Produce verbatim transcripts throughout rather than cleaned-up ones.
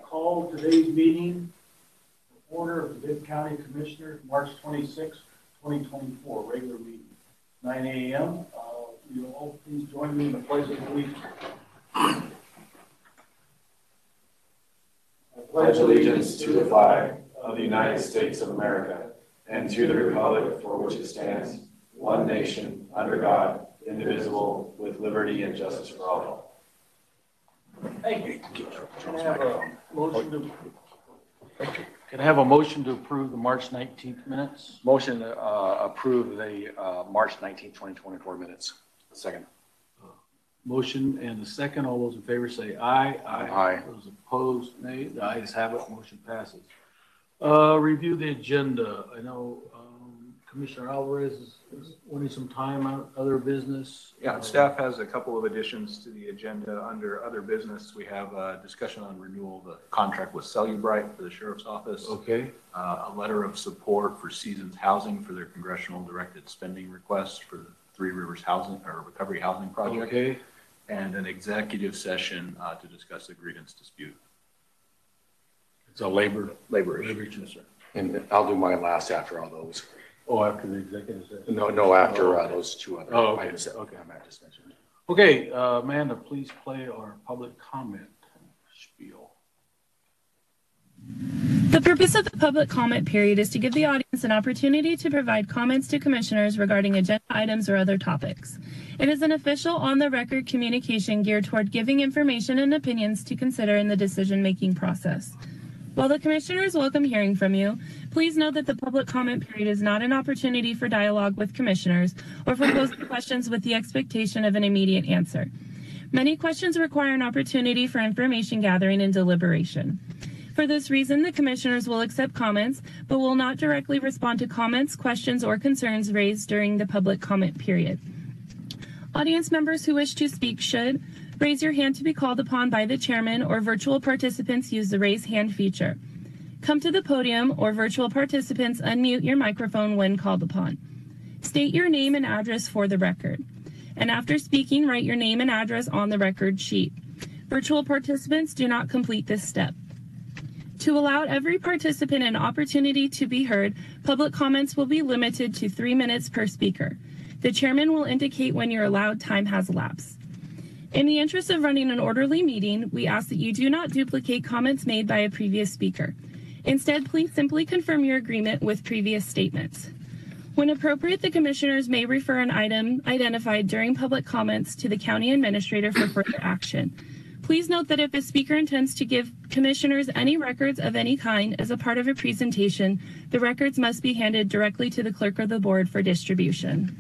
call today's meeting to order of the Benton County Commissioners, March twenty-sixth, twenty twenty-four, regular meeting, nine A M Uh, you all please join me in the pledge of allegiance. I pledge allegiance to the flag of the United States of America and to the republic for which it stands, one nation, under God, indivisible, with liberty and justice for all. Thank you. Can I have a motion to, can I have a motion to approve the March nineteenth minutes? Motion to uh, approve the uh, March nineteenth, twenty twenty-four minutes. Second. Motion and a second. All those in favor say aye. Aye. Aye. Those opposed, nay. The ayes have it. Motion passes. Uh, review the agenda. I know um, Commissioner Alvarez is, is wanting some time on other business. Yeah, uh, staff has a couple of additions to the agenda. Under other business, we have a discussion on renewal of the contract with Cellubrite for the Sheriff's Office. Okay. Uh, a letter of support for Seasons Housing for their congressional directed spending request for the Three Rivers Housing or Recovery Housing Project. Okay. And an executive session uh, to discuss a grievance dispute. It's a labor Labor labor issue. issue. And I'll do mine last after all those. Oh, after the executive session. No, no, after uh, those two other Oh, okay. items that Okay. Matt just mentioned. Okay, uh, Amanda, please play our public comment spiel. The purpose of the public comment period is to give the audience an opportunity to provide comments to commissioners regarding agenda items or other topics. It is an official on-the-record communication geared toward giving information and opinions to consider in the decision-making process. While the commissioners welcome hearing from you, please note that the public comment period is not an opportunity for dialogue with commissioners or for posing questions with the expectation of an immediate answer. Many questions require an opportunity for information gathering and deliberation. For this reason, the commissioners will accept comments, but will not directly respond to comments, questions, or concerns raised during the public comment period. Audience members who wish to speak should raise your hand to be called upon by the chairman, or virtual participants use the raise hand feature. Come to the podium, or virtual participants unmute your microphone when called upon. State your name and address for the record. And after speaking, write your name and address on the record sheet. Virtual participants do not complete this step. To allow every participant an opportunity to be heard, public comments will be limited to three minutes per speaker. The chairman will indicate when your allowed time has elapsed. In the interest of running an orderly meeting, we ask that you do not duplicate comments made by a previous speaker. Instead, please simply confirm your agreement with previous statements. When appropriate, the commissioners may refer an item identified during public comments to the county administrator for further action. Please note that if a speaker intends to give commissioners any records of any kind as a part of a presentation, the records must be handed directly to the clerk of the board for distribution.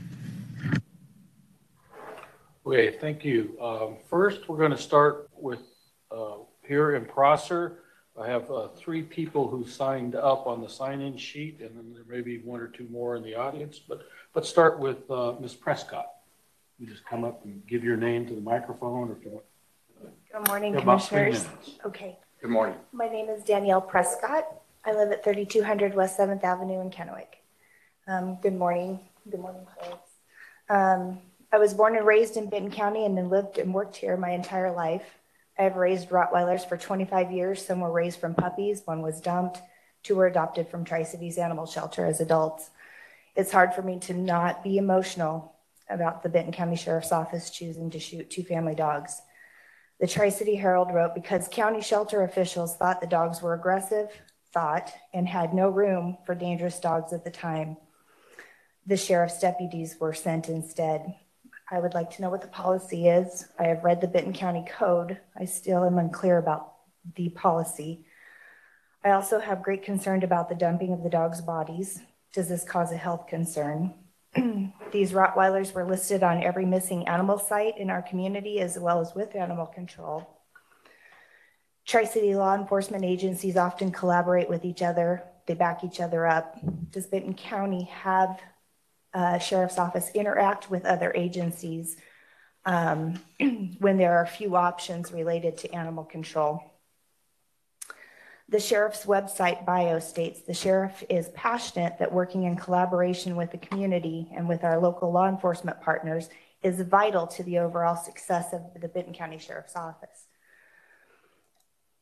Okay, thank you. Um, first, we're going to start with uh, here in Prosser. I have uh, three people who signed up on the sign-in sheet, and then there may be one or two more in the audience. But let's start with uh, Miz Prescott. You just come up and give your name to the microphone, or if you want. Good morning, About three commissioners. minutes. Okay. Good morning. My name is Danielle Prescott. I live at thirty-two hundred West seventh Avenue in Kennewick. Um, good morning. Good morning, folks. Um, I was born and raised in Benton County and then lived and worked here my entire life. I have raised Rottweilers for twenty-five years. Some were raised from puppies, one was dumped, two were adopted from Tri-Cities Animal Shelter as adults. It's hard for me to not be emotional about the Benton County Sheriff's Office choosing to shoot two family dogs. The Tri-City Herald wrote, because county shelter officials thought the dogs were aggressive, thought, and had no room for dangerous dogs at the time, the sheriff's deputies were sent instead. I would like to know what the policy is. I have read the Benton County Code. I still am unclear about the policy. I also have great concern about the dumping of the dogs' bodies. Does this cause a health concern? These Rottweilers were listed on every missing animal site in our community, as well as with animal control. Tri-City law enforcement agencies often collaborate with each other. They back each other up. Does Benton County have a sheriff's office interact with other agencies um, when there are few options related to animal control? The sheriff's website bio states the sheriff is passionate that working in collaboration with the community and with our local law enforcement partners is vital to the overall success of the Benton County Sheriff's Office.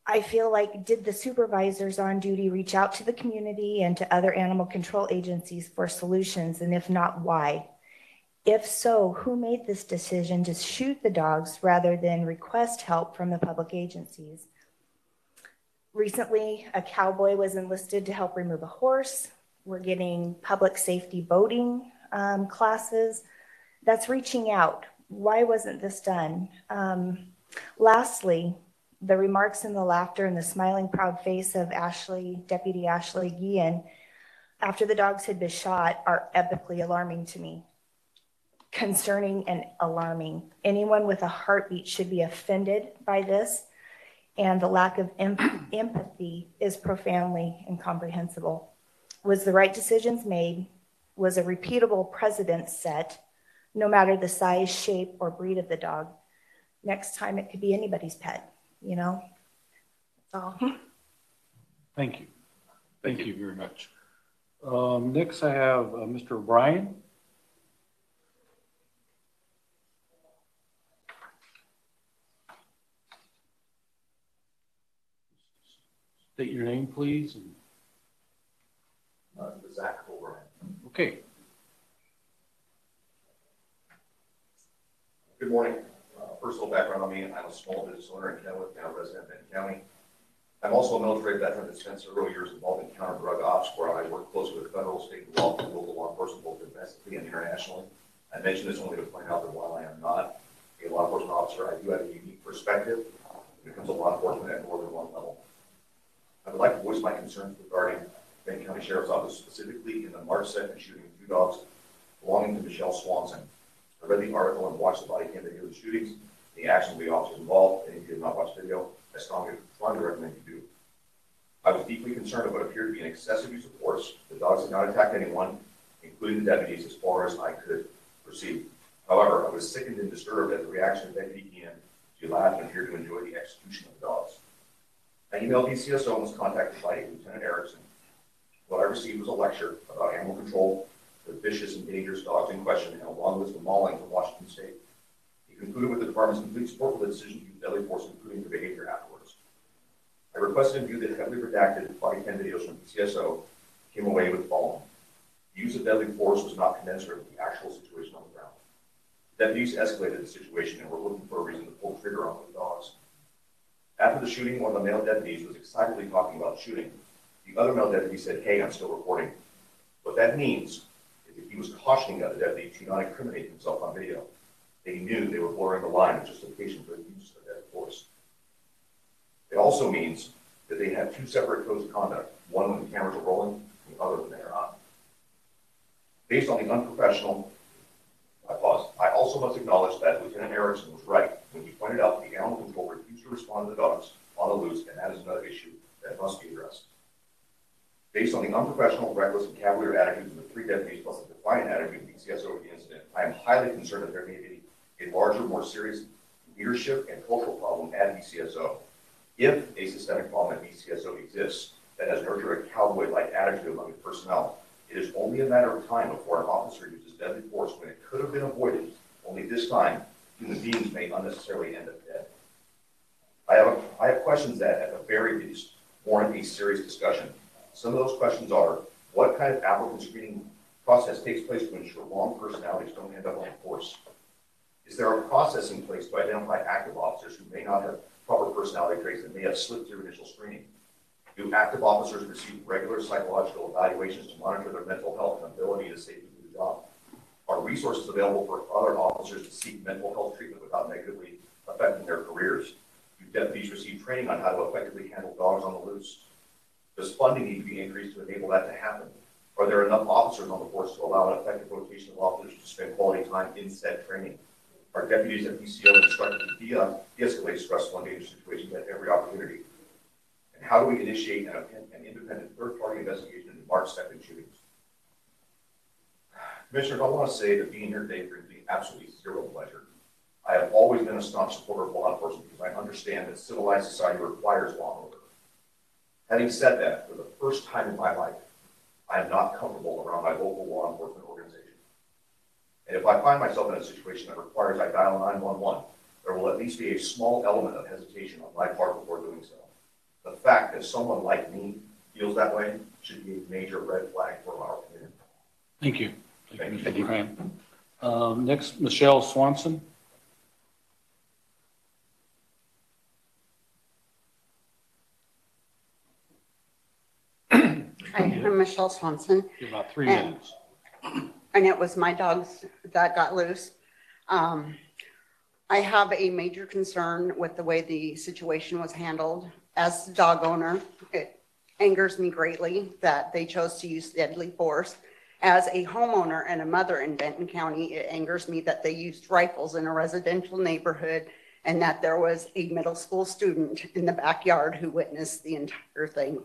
I feel like, did the supervisors on duty reach out to the community and to other animal control agencies for solutions? And if not, why? If so, who made this decision to shoot the dogs rather than request help from the public agencies? Recently, a cowboy was enlisted to help remove a horse. We're getting public safety boating um, classes. That's reaching out. Why wasn't this done? Um, lastly, the remarks and the laughter and the smiling proud face of Ashley, Deputy Ashley Guillen, after the dogs had been shot are epically alarming to me. Concerning and alarming. Anyone with a heartbeat should be offended by this, and the lack of em- empathy is profoundly incomprehensible. Was the right decisions made? Was a repeatable precedent set, no matter the size, shape, or breed of the dog? Next time it could be anybody's pet, you know? That's all. Thank you. Thank you very much. Um, next, I have uh, Mister O'Brien. State your name, please. And... Uh, Zach O'Brien. Okay. Good morning. Uh, personal background on me, I'm a small business owner in Kennewick, now resident in Benton County. I'm also a military veteran that spent several years involved in counter drug ops, where I work closely with federal, state, and local, local law enforcement, both domestically and internationally. I mention this only to point out that while I am not a law enforcement officer, I do have a unique perspective when it comes to law enforcement at more than one level. I would like to voice my concerns regarding Benton County Sheriff's Office, specifically in the March second shooting of two dogs belonging to Michelle Swanson. I read the article and watched the body cam video of the shootings, the actions of the officers involved, and if you did not watch the video, I strongly, strongly recommend you do. I was deeply concerned of what appeared to be an excessive use of force. The dogs did not attack anyone, including the deputies, as far as I could perceive. However, I was sickened and disturbed at the reaction of Deputy Ian. She laughed and appeared to enjoy the execution of the dogs. I emailed D C S O and was contacted by Lieutenant Erickson. What I received was a lecture about animal control, the vicious and dangerous dogs in question, and a long list of mauling from Washington State. He concluded with the department's complete support for the decision to use deadly force, including their behavior afterwards. I requested and viewed the heavily redacted body cam videos from D C S O, came away with the following. The use of deadly force was not commensurate with the actual situation on the ground. The deputies escalated the situation and were looking for a reason to pull the trigger on the dogs. After the shooting, one of the male deputies was excitedly talking about shooting. The other male deputy said, "Hey, I'm still recording." What that means is that he was cautioning the other deputy to not incriminate himself on video. They knew they were blurring the line of justification for the use of deadly force. It also means that they have two separate codes of conduct, one when the cameras are rolling and the other when they are not. Based on the unprofessional, I pause. I also must acknowledge that Lieutenant Erickson was right when he pointed out that the animal control refused to respond to the dogs on the loose, and that is another issue that must be addressed. Based on the unprofessional, reckless, and cavalier attitudes of the three deputies plus the defiant attitude of D C S O of the incident, I am highly concerned that there may be a larger, more serious leadership and cultural problem at D C S O. If a systemic problem at D C S O exists that has nurtured a cowboy-like attitude among the personnel, it is only a matter of time before an officer uses deadly force when it could have been avoided. Only this time, human beings may unnecessarily end up dead. I have, I have questions that, at the very least, warrant a serious discussion. Some of those questions are, what kind of applicant screening process takes place to ensure wrong personalities don't end up on the force? Is there a process in place to identify active officers who may not have proper personality traits that may have slipped through initial screening? Do active officers receive regular psychological evaluations to monitor their mental health and ability to safely do the job? Are resources available for other officers to seek mental health treatment without negatively affecting their careers? Do deputies receive training on how to effectively handle dogs on the loose? Does funding need to be increased to enable that to happen? Are there enough officers on the force to allow an effective rotation of officers to spend quality time in said training? Are deputies at D C O instructed to de- de-escalate stressful and dangerous situations at every opportunity? And how do we initiate an, an independent third-party investigation into March second shootings? Commissioner, I want to say that being here today brings me absolutely zero pleasure. I have always been a staunch supporter of law enforcement because I understand that civilized society requires law and order. Having said that, for the first time in my life, I am not comfortable around my local law enforcement organization. And if I find myself in a situation that requires I dial nine one one, there will at least be a small element of hesitation on my part before doing so. The fact that someone like me feels that way should be a major red flag for our community. Thank you. Thank you. Mister Graham. Um, next, Michelle Swanson. Hi, I'm Michelle Swanson, You have about three And- minutes. and it was my dogs that got loose. Um, I have a major concern with the way the situation was handled. As the dog owner, it angers me greatly that they chose to use deadly force. As a homeowner and a mother in Benton County, it angers me that they used rifles in a residential neighborhood and that there was a middle school student in the backyard who witnessed the entire thing.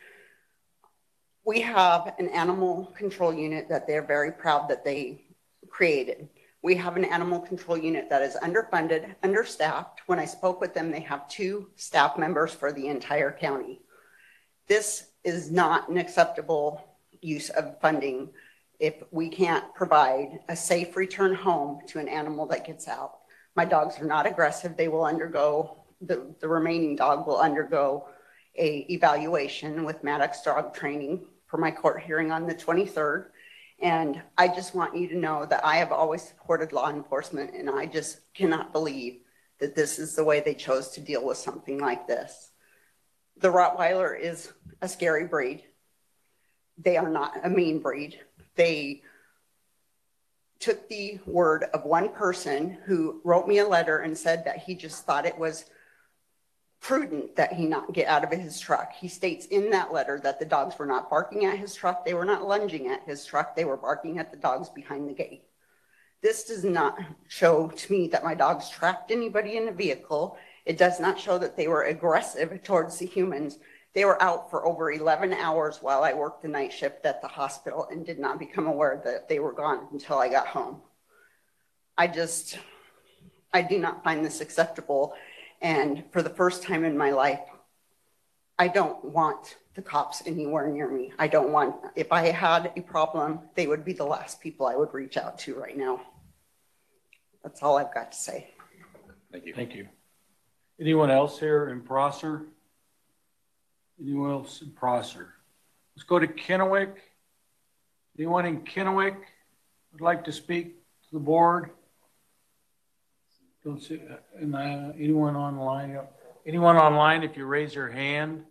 We have an animal control unit that they're very proud that they created. We have an animal control unit that is underfunded, understaffed. When I spoke with them, they have two staff members for the entire county. This is not an acceptable use of funding if we can't provide a safe return home to an animal that gets out. My dogs are not aggressive. They will undergo, the, the remaining dog will undergo a evaluation with Maddox dog training for my court hearing on the twenty-third. And I just want you to know that I have always supported law enforcement, and I just cannot believe that this is the way they chose to deal with something like this. The Rottweiler is a scary breed. They are not a mean breed. They took the word of one person who wrote me a letter and said that he just thought it was prudent that he not get out of his truck. He states in that letter that the dogs were not barking at his truck. They were not lunging at his truck. They were barking at the dogs behind the gate. This does not show to me that my dogs trapped anybody in the vehicle. It does not show that they were aggressive towards the humans. They were out for over eleven hours while I worked the night shift at the hospital and did not become aware that they were gone until I got home. I just, I do not find this acceptable. And for the first time in my life, I don't want the cops anywhere near me. I don't want, if I had a problem, they would be the last people I would reach out to right now. That's all I've got to say. Thank you. Thank you. Anyone else here in Prosser? Anyone else in Prosser? Let's go to Kennewick. Anyone in Kennewick would like to speak to the board? Don't see, and, uh, anyone online? Anyone online, if you raise your hand?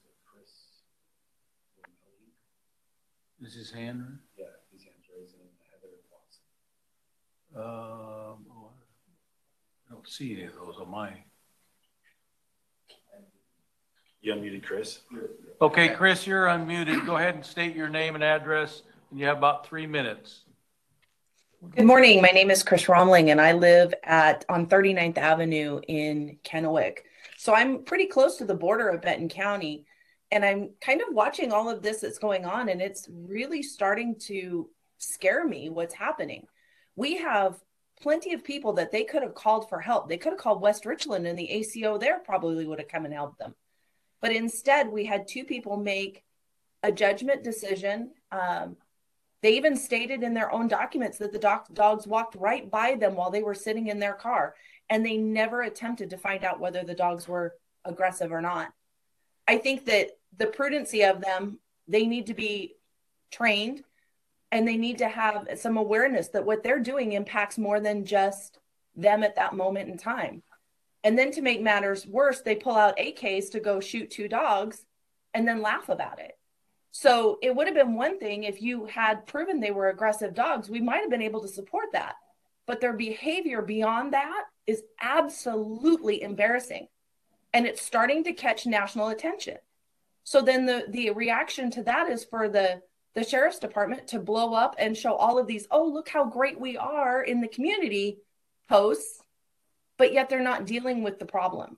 Is his hand? Right? Yeah, his hand's raised and Heather Watson. Um, oh, I don't see any of those on mine. You unmuted Chris? Okay, Chris, you're unmuted. Go ahead and state your name and address, and you have about three minutes. Good morning. My name is Chris Romling, and I live at on thirty-ninth Avenue in Kennewick. So I'm pretty close to the border of Benton County, and I'm kind of watching all of this that's going on, and it's really starting to scare me what's happening. We have plenty of people that they could have called for help. They could have called West Richland, and the A C O there probably would have come and helped them. But instead, we had two people make a judgment decision. Um, They even stated in their own documents that the doc- dogs walked right by them while they were sitting in their car, and they never attempted to find out whether the dogs were aggressive or not. I think that the prudency of them, they need to be trained, and they need to have some awareness that what they're doing impacts more than just them at that moment in time. And then to make matters worse, they pull out A Ks to go shoot two dogs and then laugh about it. So it would have been one thing if you had proven they were aggressive dogs, we might have been able to support that. But their behavior beyond that is absolutely embarrassing. And it's starting to catch national attention. So then the, the reaction to that is for the, the sheriff's department to blow up and show all of these, oh, look how great we are in the community posts, but yet they're not dealing with the problem.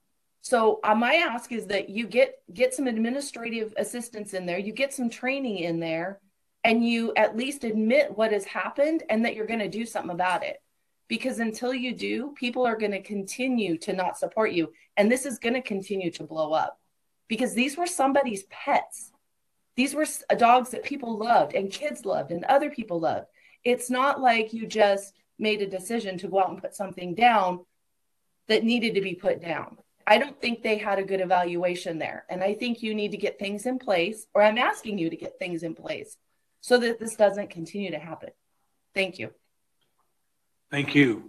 So uh, my ask is that you get get some administrative assistance in there, you get some training in there, and you at least admit what has happened and that you're going to do something about it. Because until you do, people are going to continue to not support you. And this is going to continue to blow up because these were somebody's pets. These were dogs that people loved and kids loved and other people loved. It's not like you just made a decision to go out and put something down that needed to be put down. I don't think they had a good evaluation there. And I think you need to get things in place, or I'm asking you to get things in place so that this doesn't continue to happen. Thank you. Thank you.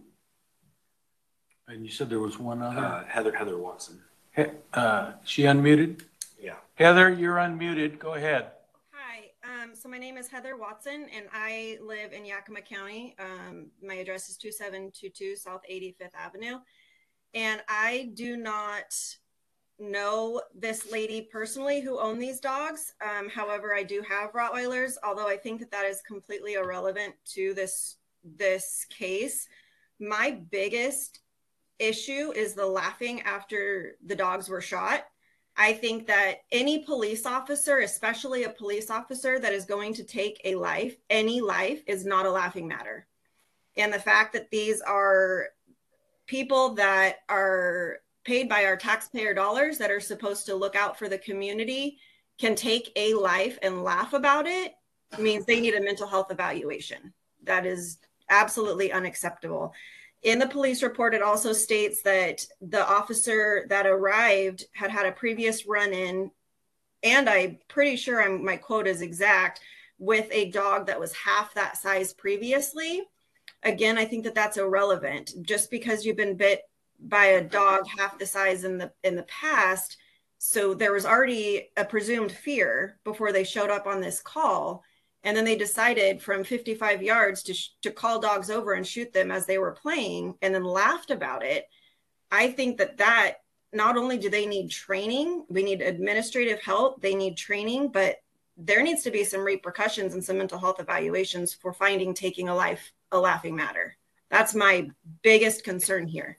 And you said there was one other? Uh, Heather, Heather Watson. He- uh, She unmuted? Yeah. Heather, you're unmuted. Go ahead. Hi, um, so my name is Heather Watson and I live in Yakima County. Um, my address is two seven two two South eighty-fifth Avenue. And I do not know this lady personally who owned these dogs. Um, however, I do have Rottweilers, although I think that that is completely irrelevant to this, this case. My biggest issue is the laughing after the dogs were shot. I think that any police officer, especially a police officer that is going to take a life, any life, is not a laughing matter. And the fact that these are people that are paid by our taxpayer dollars that are supposed to look out for the community can take a life and laugh about it means they need a mental health evaluation. That is absolutely unacceptable. In the police report, it also states that the officer that arrived had had a previous run-in, and I'm pretty sure I'm, my quote is exact, with a dog that was half that size previously. Again, I think that that's irrelevant. Just because you've been bit by a dog half the size in the in the past, so there was already a presumed fear before they showed up on this call. And then they decided from fifty-five yards to, sh- to call dogs over and shoot them as they were playing and then laughed about it. I think that that not only do they need training, we need administrative help, they need training, but there needs to be some repercussions and some mental health evaluations for finding taking a life a laughing matter. That's my biggest concern here.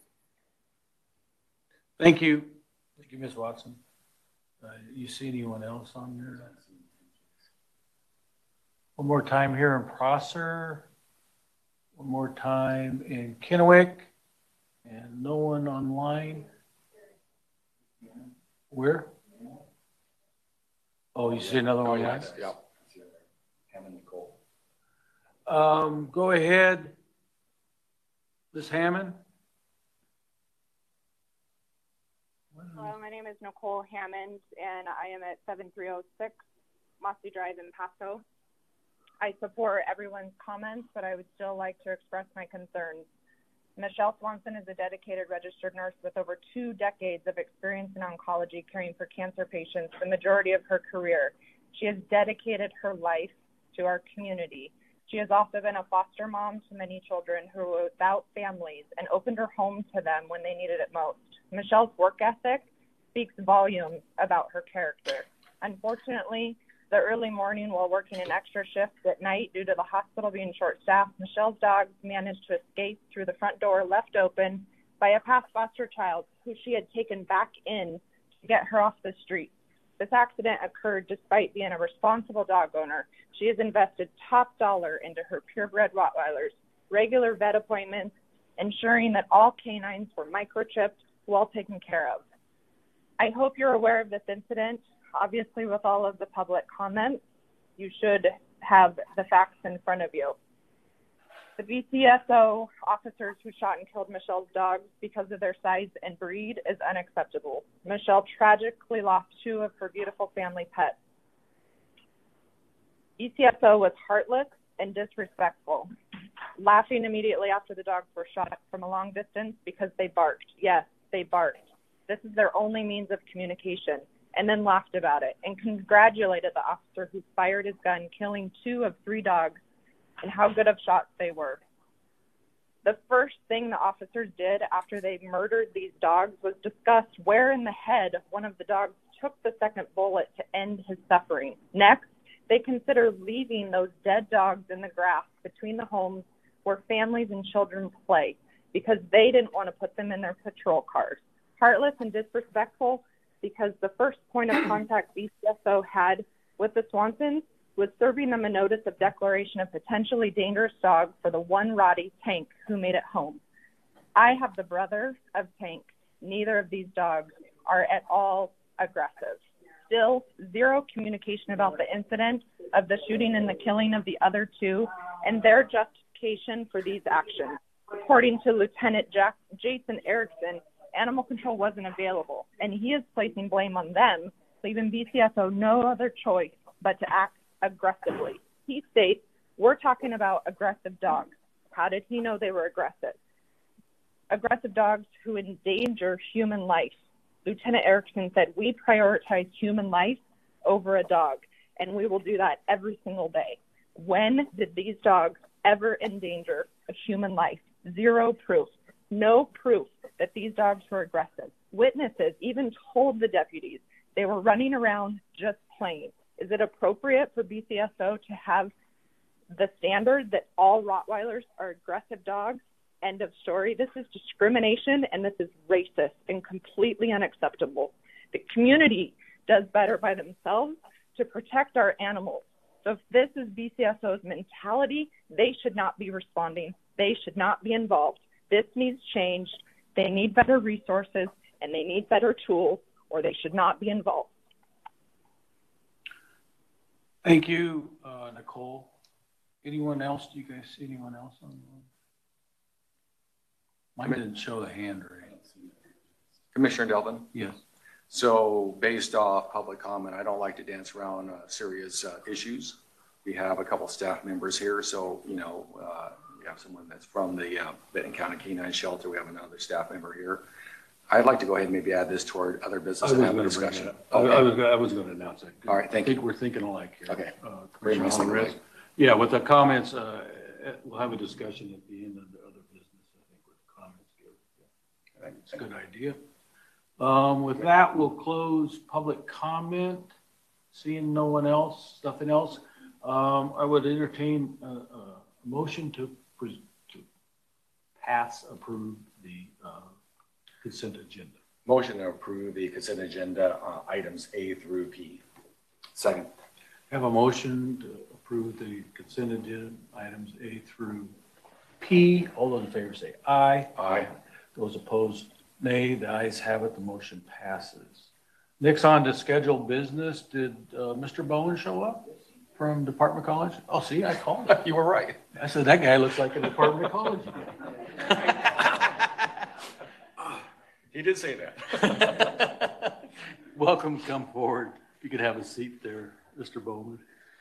Thank you. Thank you, Miz Watson. Uh, You see anyone else on there? One more time here in Prosser. One more time in Kennewick. And no one online. Where? Oh, you see another one? Yeah. Yeah. Hammond Nicole. Um, go ahead. Miz Hammond. Hello, my name is Nicole Hammond, and I am at seven three oh six Mossy Drive in Pasco. I support everyone's comments, but I would still like to express my concerns. Michelle Swanson is a dedicated registered nurse with over two decades of experience in oncology caring for cancer patients the majority of her career. She has dedicated her life to our community. She has also been a foster mom to many children who were without families and opened her home to them when they needed it most. Michelle's work ethic speaks volumes about her character. Unfortunately, the early morning while working an extra shift at night due to the hospital being short-staffed, Michelle's dogs managed to escape through the front door left open by a past foster child who she had taken back in to get her off the street. This accident occurred despite being a responsible dog owner. She has invested top dollar into her purebred Rottweilers, regular vet appointments, ensuring that all canines were microchipped, well taken care of. I hope you're aware of this incident. Obviously, with all of the public comments, you should have the facts in front of you. The B C S O officers who shot and killed Michelle's dogs because of their size and breed is unacceptable. Michelle tragically lost two of her beautiful family pets. B C S O was heartless and disrespectful, laughing immediately after the dogs were shot from a long distance because they barked. Yes, they barked. This is their only means of communication, and then laughed about it and congratulated the officer who fired his gun, killing two of three dogs, and how good of shots they were. The first thing the officers did after they murdered these dogs was discuss where in the head one of the dogs took the second bullet to end his suffering. Next, they considered leaving those dead dogs in the grass between the homes where families and children play because they didn't want to put them in their patrol cars. Heartless and disrespectful because the first point of contact B C S O had with the Swansons was serving them a notice of declaration of potentially dangerous dog for the one Roddy, Tank, who made it home. I have the brother of Tank. Neither of these dogs are at all aggressive. Still, zero communication about the incident of the shooting and the killing of the other two and their justification for these actions. According to Lieutenant Jack, Jason Erickson, Animal control wasn't available, and he is placing blame on them, leaving B C S O no other choice but to act aggressively. He states, we're talking about aggressive dogs. How did he know they were aggressive? Aggressive dogs who endanger human life. Lieutenant Erickson said, we prioritize human life over a dog, and we will do that every single day. When did these dogs ever endanger a human life? Zero proof. No proof that these dogs were aggressive. Witnesses even told the deputies they were running around just playing. Is it appropriate for B C S O to have the standard that all Rottweilers are aggressive dogs? End of story. This is discrimination, and this is racist and completely unacceptable. The community does better by themselves to protect our animals. So if this is B C S O's mentality, they should not be responding. They should not be involved. This needs changed. They need better resources, and they need better tools, or they should not be involved. Thank you, uh, Nicole. Anyone else? Do you guys see anyone else on the line? Mine didn't show the hand raise. Commissioner Delvin? Yes. So based off public comment, I don't like to dance around uh, serious uh, issues. We have a couple staff members here, so, you know, uh, we have someone that's from the uh, Benton County Canine Shelter. We have another staff member here. I'd like to go ahead and maybe add this to our other business and have a discussion. Okay. I was, I was going to announce it. All right, thank I think you. we're thinking alike here. Okay. Uh, Very much Commissioner alike. Alvarez. Yeah, with the comments, uh, we'll have a discussion at the end of the other business, I think, with the comments given. I think it's a good idea. Um, with that, we'll close public comment. Seeing no one else, nothing else, um, I would entertain a, a motion to, to pass, approve the uh, consent agenda. Motion to approve the consent agenda uh, items A through P. Second. Have a motion to approve the consent agenda items A through P. All those in favor say aye. Aye. Those opposed, nay. The ayes have it. The motion passes. Next on to scheduled business. Did uh, Mister Bowen show up from Department of College? Oh, see, I called him. You were right. I said, that guy looks like a Department of College guy. He did say that. Welcome, come forward. If you could have a seat there, Mister Bowman.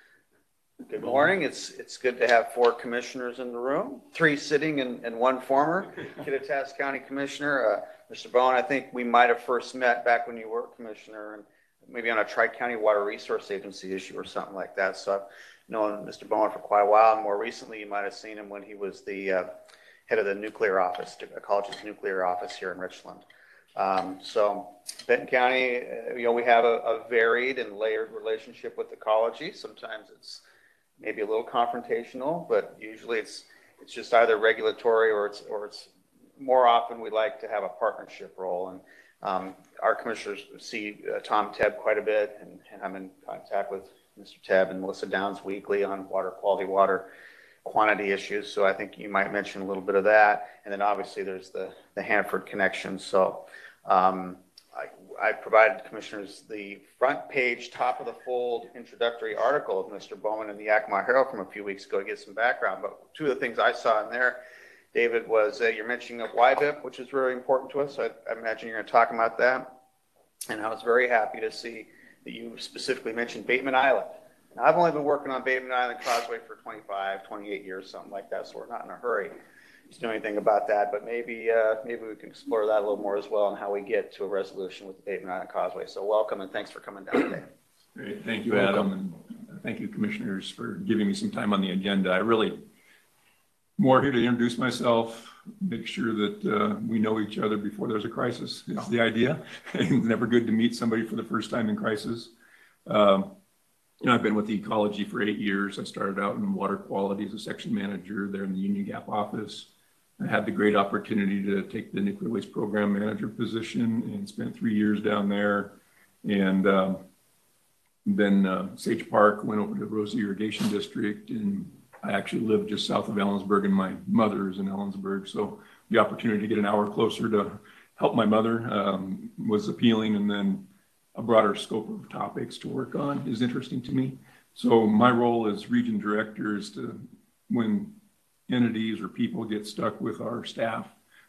Good morning. It's it's good to have four commissioners in the room, three sitting and, and one former Kittitas County Commissioner. Uh, Mister Bowen, I think we might have first met back when you were Commissioner, and maybe on a Tri-County Water Resource Agency issue or something like that. So I've known Mister Bowen for quite a while, and more recently you might have seen him when he was the uh, head of the nuclear office, the college's nuclear office here in Richland. Um, so Benton County, uh, you know, we have a, a varied and layered relationship with ecology. Sometimes it's maybe a little confrontational, but usually it's it's just either regulatory or it's or it's more often we like to have a partnership role. And um, our commissioners see uh, Tom Tebb quite a bit, and, and I'm in contact with Mister Tebb and Melissa Downs weekly on water quality, water quantity issues. So I think you might mention a little bit of that. And then obviously there's the the Hanford connection. So um, I, I provided commissioners the front page, top of the fold introductory article of Mister Bowman in the Yakima Herald from a few weeks ago to get some background. But two of the things I saw in there, David, was uh, you're mentioning of Y B I P, which is very important to us. So I, I imagine you're going to talk about that. And I was very happy to see that you specifically mentioned Bateman Island. Now, I've only been working on Bateman Island Causeway for twenty-five, twenty-eight years, something like that. So we're not in a hurry to do anything about that, but maybe uh, maybe we can explore that a little more as well and how we get to a resolution with the Bateman Island Causeway. So welcome and thanks for coming down today. Great, thank you, Adam, and thank you, commissioners, for giving me some time on the agenda. I really more here to introduce myself, make sure that uh, we know each other before there's a crisis is the idea. It's never good to meet somebody for the first time in crisis. Um, You know, I've been with Ecology for eight years. I started out in water quality as a section manager there in the Union Gap office. I had the great opportunity to take the nuclear waste program manager position and spent three years down there. And um, then uh, Sage Park, went over to the Rosa Irrigation District, and I actually live just south of Ellensburg, and my mother is in Ellensburg. So the opportunity to get an hour closer to help my mother um, was appealing. And then a broader scope of topics to work on is interesting to me. So my role as region director is to, when entities or people get stuck with our staff,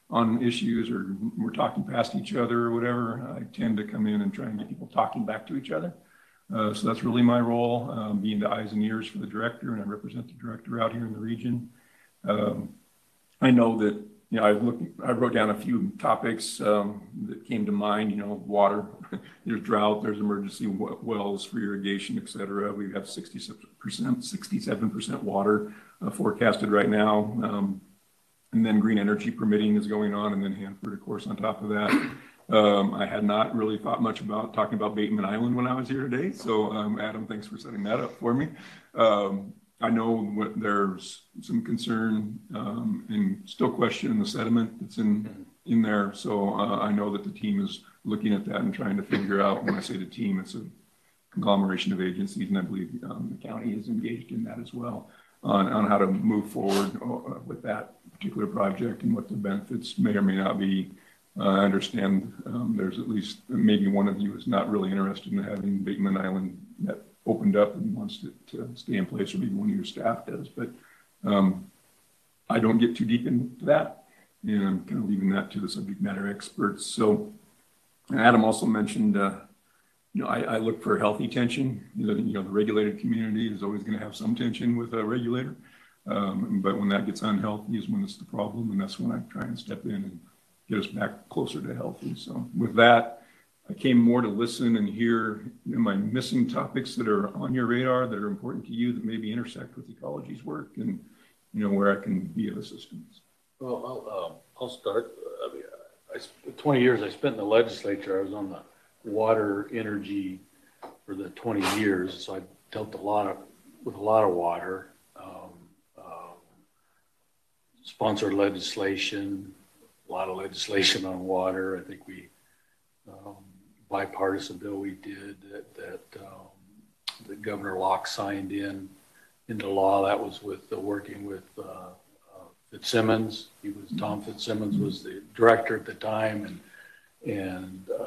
on issues or we're talking past each other or whatever, I tend to come in and try and get people talking back to each other. Uh, so that's really my role, um, being the eyes and ears for the director, and I represent the director out here in the region. Um, I know that, you know, I looked, I wrote down a few topics um, that came to mind, you know, water, there's drought, there's emergency wells for irrigation, et cetera. We have sixty-seven percent, sixty-seven percent water uh, forecasted right now. Um, and then green energy permitting is going on, and then Hanford, of course, on top of that. Um, I had not really thought much about talking about Bateman Island when I was here today. So um, Adam, thanks for setting that up for me. Um, I know what, there's some concern um, and still question the sediment that's in, in there. So uh, I know that the team is looking at that and trying to figure out, when I say the team, it's a conglomeration of agencies, and I believe um, the county is engaged in that as well, on, on how to move forward uh, with that particular project and what the benefits may or may not be. Uh, I understand um, there's at least maybe one of you is not really interested in having Bateman Island that opened up and wants it to stay in place, or maybe one of your staff does. But um, I don't get too deep into that, and I'm kind of leaving that to the subject matter experts. So Adam also mentioned, uh, you know, I, I look for healthy tension. You know, you know, the regulated community is always going to have some tension with a regulator. Um, but when that gets unhealthy is when it's the problem, and that's when I try and step in and get us back closer to healthy. So with that, I came more to listen and hear, am I missing topics that are on your radar that are important to you that maybe intersect with ecology's work, and, you know, where I can be of assistance? Well, I'll, um, I'll start. I mean, I, twenty years I spent in the legislature. I was on the water energy for the twenty years. So I dealt a lot of, with a lot of water, um, um, sponsored legislation, a lot of legislation on water. I think we, um, bipartisan bill we did that, that, um, that Governor Locke signed in into law. That was with uh, working with uh, uh, Fitzsimmons. He was Tom Fitzsimmons was the director at the time, and and uh,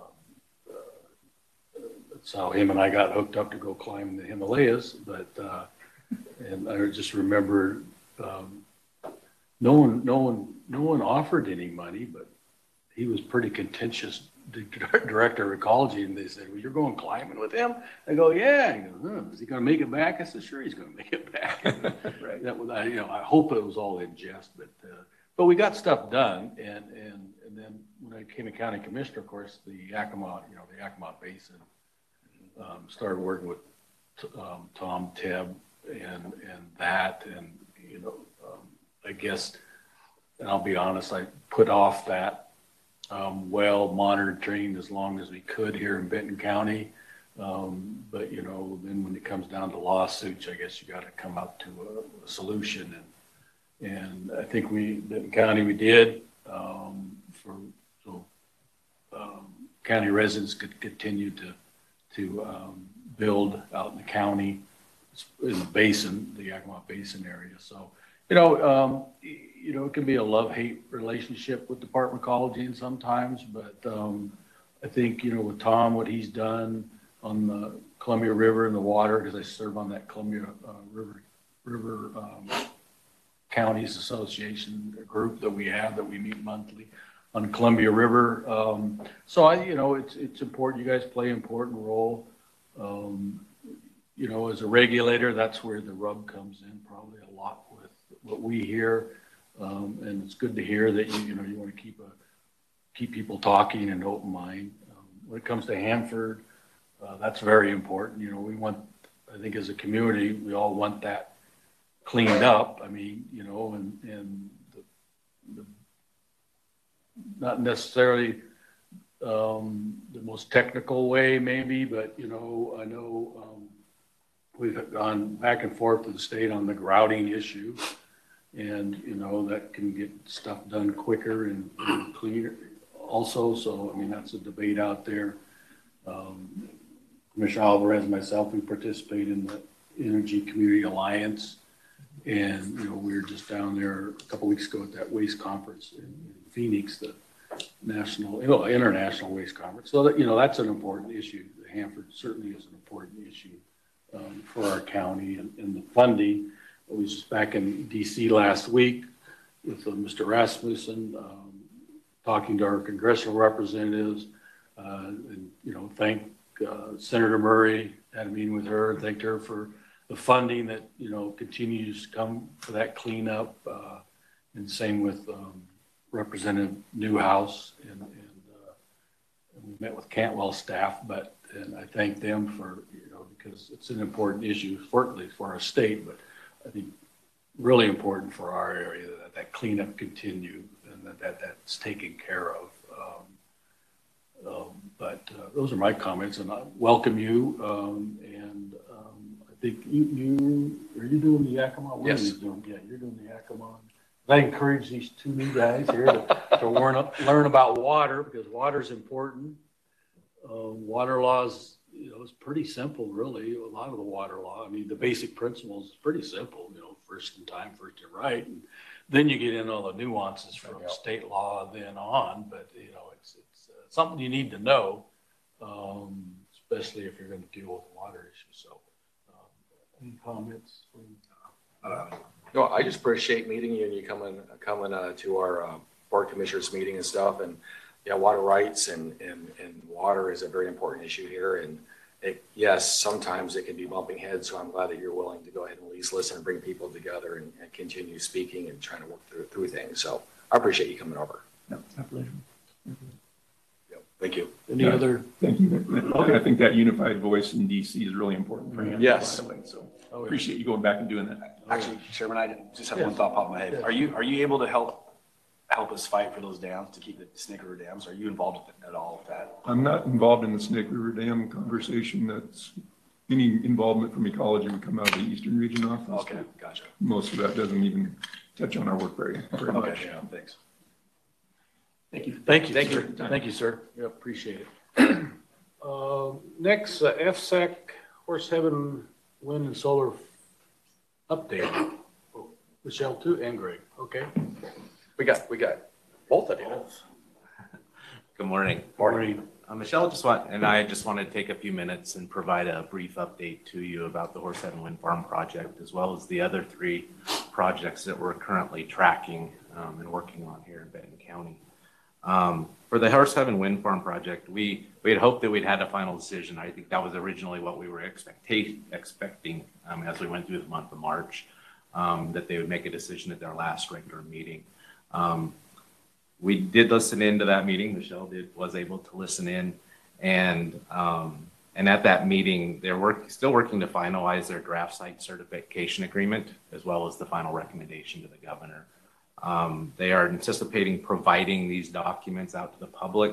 uh, that's how him and I got hooked up to go climb the Himalayas. But uh, and I just remember um, no one, no one, no one offered any money, but he was pretty contentious, the director of ecology, and they said, well, you're going climbing with him? I go, yeah. He goes, oh, is he going to make it back? I said, sure, he's going to make it back. Right. That was, I, you know, I hope it was all in jest, but uh, but we got stuff done. And, and and then when I became a county commissioner, of course, the Yakima, you know, the Yakima Basin, um, started working with um, Tom Tebb and and that, and you know, um, I guess, and I'll be honest, I put off that Um, well monitoring as long as we could here in Benton County. Um, but, you know, then when it comes down to lawsuits, I guess you got to come up to a, a solution. And, and I think we, Benton County, we did um, for, so um, county residents could continue to, to um, build out in the county, in the basin, the Yakima Basin area. So, you know, um, you know, it can be a love-hate relationship with Department of Ecology and sometimes, but um, I think, you know, with Tom, what he's done on the Columbia River and the water, because I serve on that Columbia uh, River River um, Counties Association group that we have, that we meet monthly on Columbia River. Um, so, I, you know, it's it's important. You guys play an important role. Um, you know, as a regulator, that's where the rub comes in probably a lot with what we hear. Um, and it's good to hear that you, you know, you want to keep a keep people talking and open mind. Um, when it comes to Hanford, uh, that's very important. You know, we want, I think, as a community, we all want that cleaned up. I mean, you know, and and the, the, not necessarily um, the most technical way, maybe, but you know, I know um, we've gone back and forth to the state on the grouting issue. And, you know, that can get stuff done quicker and, and cleaner also. So, I mean, that's a debate out there. Um, Commissioner Alvarez and myself, we participate in the Energy Community Alliance. And, you know, we were just down there a couple weeks ago at that waste conference in, in Phoenix, the national, you know, international waste conference. So, that, you know, that's an important issue. Hanford certainly is an important issue um, for our county, and, and the funding. I was just back in D C last week, with uh, Mister Rasmussen, um, talking to our congressional representatives, uh, and, you know, thank uh, Senator Murray, had a meeting with her, and thanked her for the funding that, you know, continues to come for that cleanup. Uh, and same with um, Representative Newhouse, and, and, uh, and we met with Cantwell staff, but and I thank them for, you know, because it's an important issue, certainly for our state, but I think really important for our area that that cleanup continue and that, that that's taken care of. Um, um, but uh, those are my comments, and I welcome you. Um, and um, I think you, you are you doing the Yakima? What Yes. are you doing? Yeah, you're doing the Yakima. I encourage these two new guys here to, to learn learn about water, because water is important. Uh, water laws, you know, it's pretty simple, really. A lot of the water law, I mean, the basic principles is pretty simple, you know, first in time, first in right. And then you get into all the nuances from Yeah. state law then on, but, you know, it's, it's uh, something you need to know, um, especially if you're going to deal with water issues. So, um, any comments? Uh, No, I just appreciate meeting you and you coming, coming uh, to our uh, board commissioners meeting and stuff. And yeah, water rights and, and, and water is a very important issue here. And it, yes, sometimes it can be bumping heads. So I'm glad that you're willing to go ahead and at least listen and bring people together and, and continue speaking and trying to work through, through things. So I appreciate you coming over. No, my pleasure. Yep. Thank you. Any Yeah. other? Thank you. I think that unified voice in D C is really important for him. Yes. So Oh, yeah. appreciate you going back and doing that. Actually, Chairman, I just have Yes. one thought pop in my head. Yes. Are you, are you able to help, help us fight for those dams, to keep the Snake River dams? Are you involved with it at all with that? I'm not involved in the Snake River Dam conversation. That's any involvement from ecology would come out of the Eastern Region office. Okay, gotcha. Most of that doesn't even touch on our work very, very much. Okay, yeah, thanks. Thank you. Thank you. Thank you sir. for your time. Thank you, sir. Yeah, appreciate it. uh, next, uh, F S E C Horse Heaven Wind and Solar update. Oh, Michelle too, and Greg. Okay. We got, we got both of you. Good morning. Morning. Uh, Michelle just want, and I just wanted to take a few minutes and provide a brief update to you about the Horsehead Wind Farm project, as well as the other three projects that we're currently tracking um, and working on here in Benton County. Um, for the Horsehead Wind Farm project, we, we had hoped that we'd had a final decision. I think that was originally what we were expecta- expecting um, as we went through the month of March, um, that they would make a decision at their last regular meeting. Um, we did listen into that meeting. Michelle did, was able to listen in, and um, and at that meeting, they're work, still working to finalize their draft site certification agreement, as well as the final recommendation to the governor. Um, they are anticipating providing these documents out to the public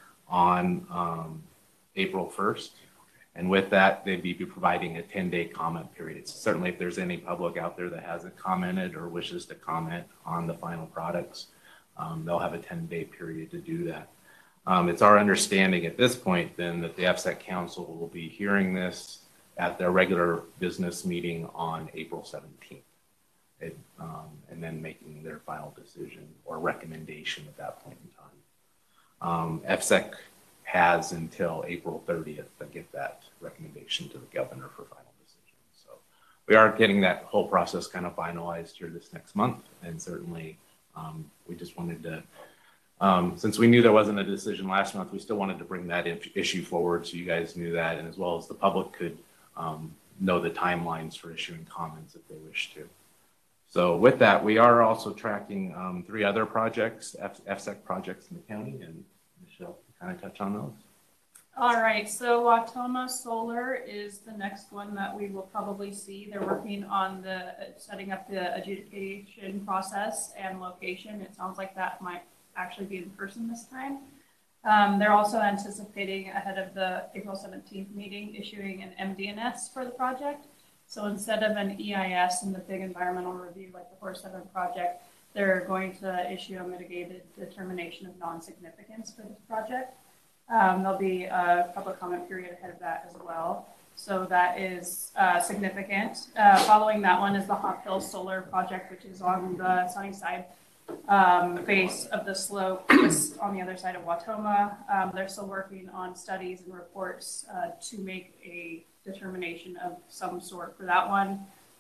on um, April first. And with that, they'd be providing a ten-day comment period. So certainly if there's any public out there that hasn't commented or wishes to comment on the final products, um, they'll have a ten-day period to do that. Um, it's our understanding at this point then that the F S E C Council will be hearing this at their regular business meeting on April seventeenth. It, um, and then making their final decision or recommendation at that point in time. Um, F S E C has until April thirtieth to get that recommendation to the governor for final decision. So we are getting that whole process kind of finalized here this next month, and certainly um, we just wanted to, um, since we knew there wasn't a decision last month, we still wanted to bring that issue forward so you guys knew that, and as well as the public could um, know the timelines for issuing comments if they wish to. So with that, we are also tracking um, three other projects, F S E C projects in the county, and Michelle can kind of touch on those. All right, so Watoma Solar is the next one that we will probably see. They're working on the uh, setting up the adjudication process and location. It sounds like that might actually be in person this time. Um, they're also anticipating ahead of the April seventeenth meeting issuing an M D N S for the project. So instead of an E I S and the big environmental review like the four seven project, they're going to issue a mitigated determination of non-significance for this project. Um, there'll be a public comment period ahead of that as well. So that is uh, significant. Uh, following that one is the Hop Hill Solar project, which is on the Sunnyside um, face of the slope, just on the other side of Watoma. Um, they're still working on studies and reports uh, to make a determination of some sort for that one.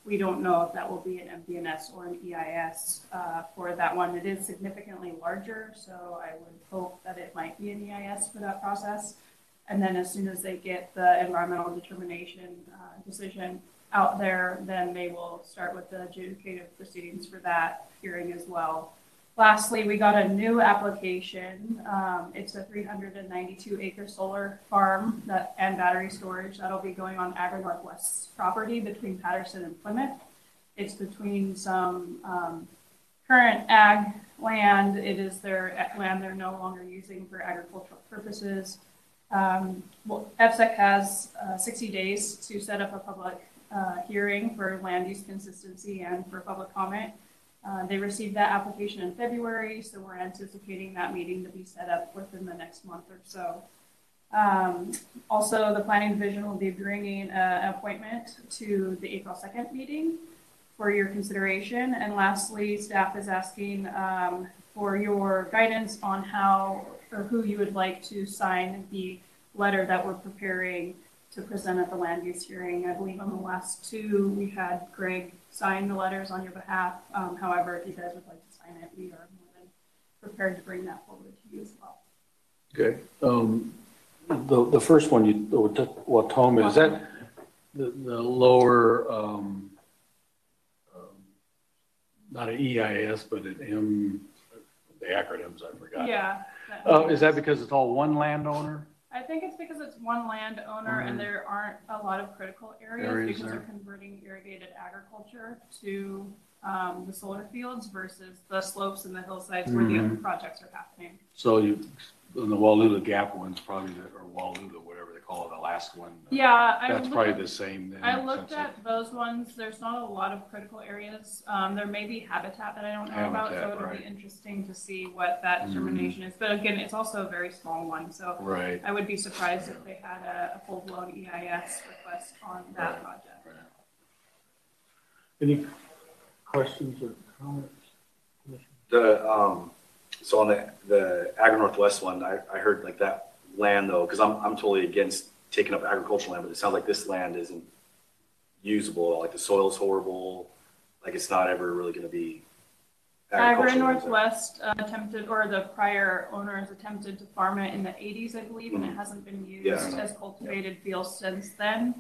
we don't know if that will be an M P N S or an E I S uh, for that one. It is significantly larger, so I would hope that it might be an E I S for that process. And then as soon as they get the environmental determination uh, decision out there, then they will start with the adjudicative proceedings for that hearing as well. Lastly, we got a new application. Um, it's a three hundred ninety-two acre solar farm that, and battery storage that'll be going on Agri Northwest property between Patterson and Plymouth. It's between some um, current ag land. It is their land they're no longer using for agricultural purposes. Um, well, F S E C has uh, sixty days to set up a public uh, hearing for land use consistency and for public comment. Uh, they received that application in February, so we're anticipating that meeting to be set up within the next month or so. Um, also, the Planning Division will be bringing uh, an appointment to the April second meeting for your consideration. And lastly, staff is asking um, for your guidance on how or who you would like to sign the letter that we're preparing to present at the land use hearing. I believe on the last two, we had Greg sign the letters on your behalf. Um, however, if you guys would like to sign it, we are more than prepared to bring that forward to you as well. Okay. Um, the, the first one, you, Wautoma, is that the, the lower, um, um, not an E I S, but an M, the acronyms, I forgot. Yeah. Uh, is that because it's all one landowner? I think it's because it's one landowner mm. and there aren't a lot of critical areas, areas because there. They're converting irrigated agriculture to um, the solar fields versus the slopes and the hillsides mm. where the other projects are happening. So you, the Wallula Gap one's probably, the, or Wallula, whatever they call it, the last one. Yeah. That's probably at, the same then. I looked at it, those ones. There's not a lot of critical areas. Um, there may be habitat that I don't know habitat, about, so it'll right. be interesting to see what that determination mm. is. But again, it's also a very small one, so right. I would be surprised if they had a, a full-blown E I S request on that right. project. Right. Any questions or comments? The um, so on the the Agri Northwest one, I, I heard like that land though, because I'm I'm totally against taking up agricultural land, but it sounds like this land isn't usable. Like the soil's horrible. Like it's not ever really going to be. Agri Northwest uh, attempted, or the prior owners attempted to farm it in the eighties, I believe, mm-hmm. and it hasn't been used yeah. as cultivated yeah. fields since then.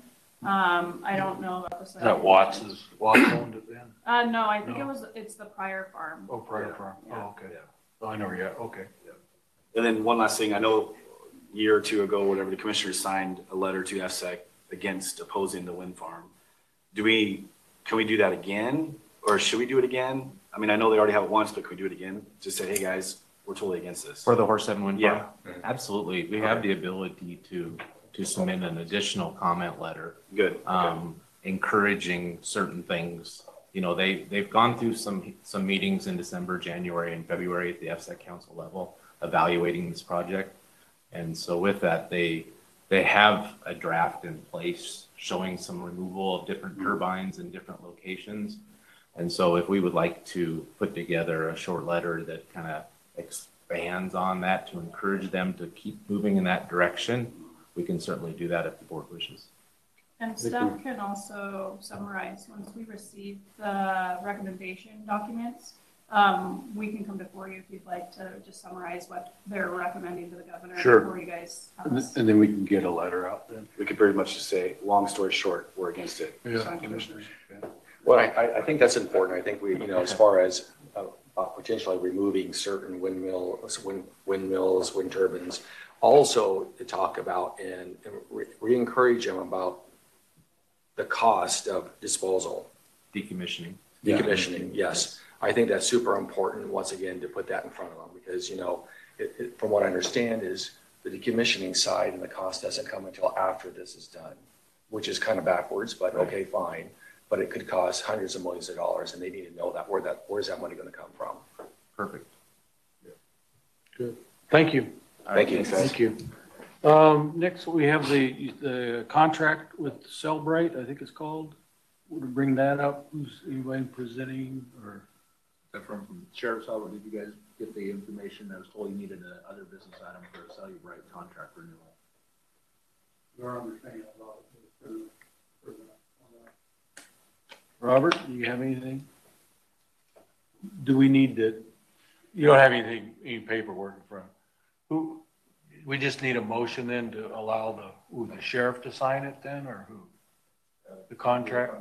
Um, I don't know about the soil. That Watts is Watts owned it then? Uh, no, I think no. it was. It's the prior farm. Oh, prior yeah. farm. Yeah. Oh, okay. Yeah. Oh, I know where you're at. Okay. Yeah. And then one last thing, I know a year or two ago, whatever, the commissioners signed a letter to F S E C against opposing the wind farm. Do we? Can we do that again, or should we do it again? I mean, I know they already have it once, but can we do it again? Just say, hey guys, we're totally against this. For the Horse Head Wind Farm? Yeah. Absolutely. We have the ability to to submit an additional comment letter. Good. Um, okay. Encouraging certain things. You know, they, they've gone through some some meetings in December, January, and February at the F S E C Council level, evaluating this project. And so with that, they they have a draft in place showing some removal of different turbines in different locations. And so if we would like to put together a short letter that kind of expands on that to encourage them to keep moving in that direction, we can certainly do that if the board wishes. And staff can also summarize once we receive the recommendation documents. Um, we can come before you if you'd like to just summarize what they're recommending to the governor sure. before you guys. And, th- and then we can get a letter out then. We could pretty much just say, long story short, we're against it. Yeah. Sign commissioners. Yeah. Well, I, I think that's important. I think we, you know, as far as uh, uh, potentially removing certain windmills, wind, windmills, wind turbines, also to talk about and, and re- re-encourage them about the cost of disposal. Decommissioning. Decommissioning, yeah. Yes. I think that's super important, once again, to put that in front of them because, you know, it, it, from what I understand is the decommissioning side and the cost doesn't come until after this is done, which is kind of backwards, but right. okay, fine. But it could cost hundreds of millions of dollars, and they need to know that where that where's that money going to come from. Perfect. Yeah. Good. Thank you. Thank you. Thank you. Um, next, we have the the contract with Cellbrite, I think it's called. Would we bring that up? Who's anybody presenting or? Is that from, from Sheriff's Office? Did you guys get the information? I was told you needed a other business item for a Cellbrite contract renewal. Your understanding about it. Robert, do you have anything? Do we need to, you don't have anything, any paperwork in front? Who, we just need a motion then to allow the, who, the sheriff to sign it then, or who? The contract?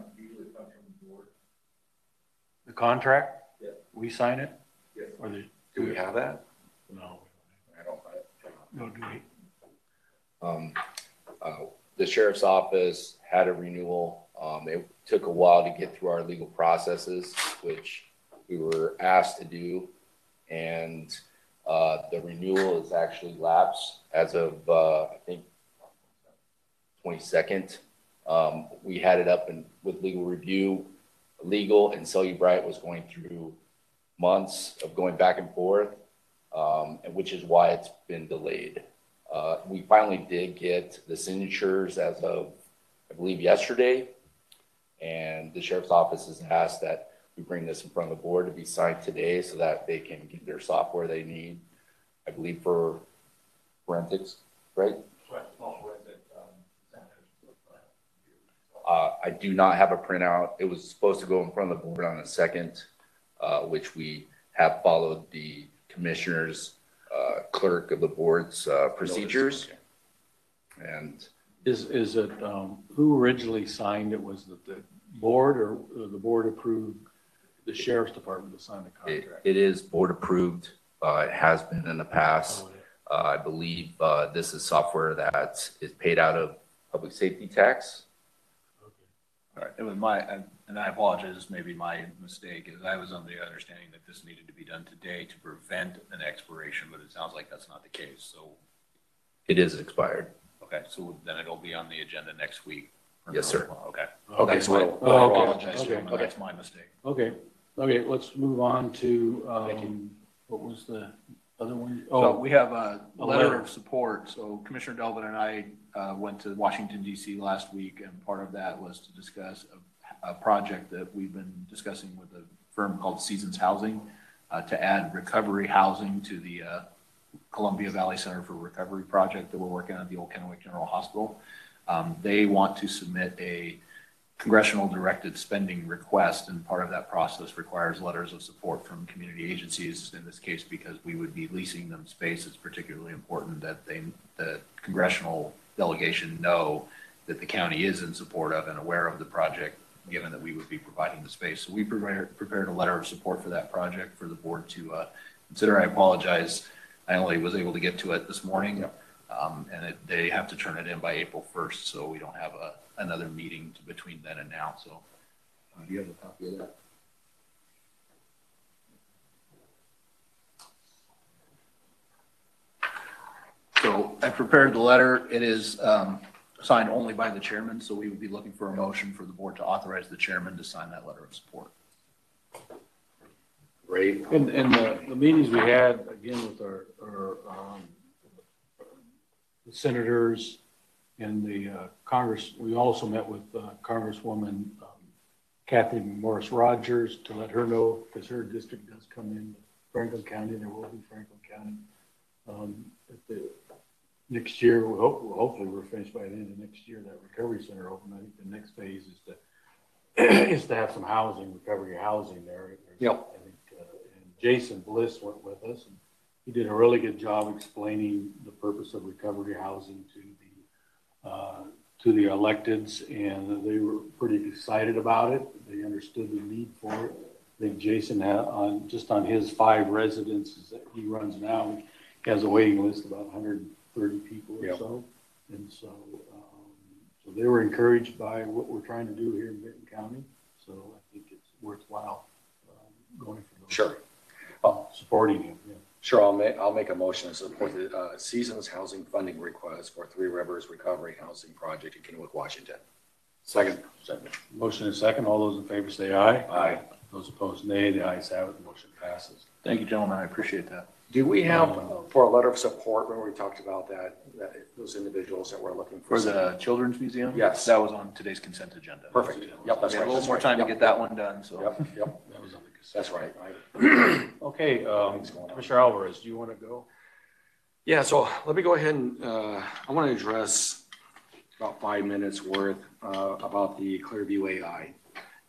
The contract? Yes. We sign it? Yes. Or the, Do we have that? no, I don't, no, do we? Um, uh, the sheriff's office had a renewal. Um, it took a while to get through our legal processes, which we were asked to do. And uh, the renewal is actually lapsed as of, uh, I think, twenty-second. Um, we had it up in, with legal review. Legal and Cellubrite was going through months of going back and forth, um, and which is why it's been delayed. Uh, we finally did get the signatures as of, I believe, yesterday. And the sheriff's office has asked that we bring this in front of the board to be signed today so that they can get their software they need, I believe, for forensics, right? Uh, I do not have a printout. It was supposed to go in front of the board on the second, uh, which we have followed the commissioner's uh, clerk of the board's uh, procedures. And Is, is it, um, who originally signed it? Was it the board, or or the board approved the sheriff's department to sign the it, contract? it is board approved. Uh, it has been in the past. Oh, yeah. Uh, I believe uh, this is software that is paid out of public safety tax. All right, it was my, and and I apologize, this may be my mistake, is I was under the understanding that this needed to be done today to prevent an expiration, but it sounds like that's not the case, so. It is expired. Okay, so then it'll be on the agenda next week. Yes, sir. Okay. Okay, That's so my, we'll- I okay, apologize, okay, gentlemen, okay. that's my mistake. Okay, okay, let's move on to, um, what was the other one? So Oh, we have a a letter letter. of support. So Commissioner Delvin and I uh, went to Washington D C last week, and part of that was to discuss a, a project that we've been discussing with a firm called Seasons Housing uh, to add recovery housing to the uh, Columbia Valley Center for Recovery project that we're working on at the Old Kennewick General Hospital. Um, they want to submit a congressional directed spending request, and part of that process requires letters of support from community agencies. In this case, because we would be leasing them space, it's particularly important that they, the congressional delegation know that the county is in support of and aware of the project, given that we would be providing the space. So we prepared, prepared a letter of support for that project for the board to uh, consider. I apologize, I only was able to get to it this morning. Yep. Um, and it, they have to turn it in by April first, so we don't have a, another meeting to, between then and now. So uh, do you have a copy of that? So I prepared the letter. It is um, signed only by the chairman, so we would be looking for a motion for the board to authorize the chairman to sign that letter of support. Great. And, and the, the meetings we had, again, with our, our um, the senators and the uh, Congress, we also met with uh, Congresswoman um, Kathy Morris Rogers to let her know, because her district does come in Franklin County, there will be Franklin County. Um, at the, next year, we hope, well, hopefully we're finished by the end of next year, that recovery center open. I think the next phase is to, is to have some housing, recovery housing there. There's, yep. I think, uh, and Jason Bliss went with us, and he did a really good job explaining the purpose of recovery housing to the uh, to the electeds, and they were pretty excited about it. They understood the need for it. I think Jason had on just on his five residences that he runs now, he has a waiting list of about one hundred thirty people or yep. so, and so um, so they were encouraged by what we're trying to do here in Benton County. So I think it's worthwhile um, going for those. Sure. Oh, supporting him. Yeah. Sure, I'll make, I'll make a motion to support the uh, Seasons Housing funding request for Three Rivers Recovery Housing Project in Kennewick, Washington. Second. Second. Motion is second. All those in favor say aye. Aye. Those opposed, nay. The ayes have it. The motion passes. Thank you, gentlemen. I appreciate that. Do we have, uh, for a letter of support, when we talked about that, that those individuals that were looking for? For the Children's Museum? Yes. That was on today's consent agenda. Perfect. Yep, that's We had right. a little That's more right. time Yep. to get that one done, so. Yep, yep. That was on the consent. That's right. Okay, um, Commissioner Alvarez, do you want to go? Yeah, so let me go ahead and, uh, I want to address about five minutes worth, uh, about the Clearview A I.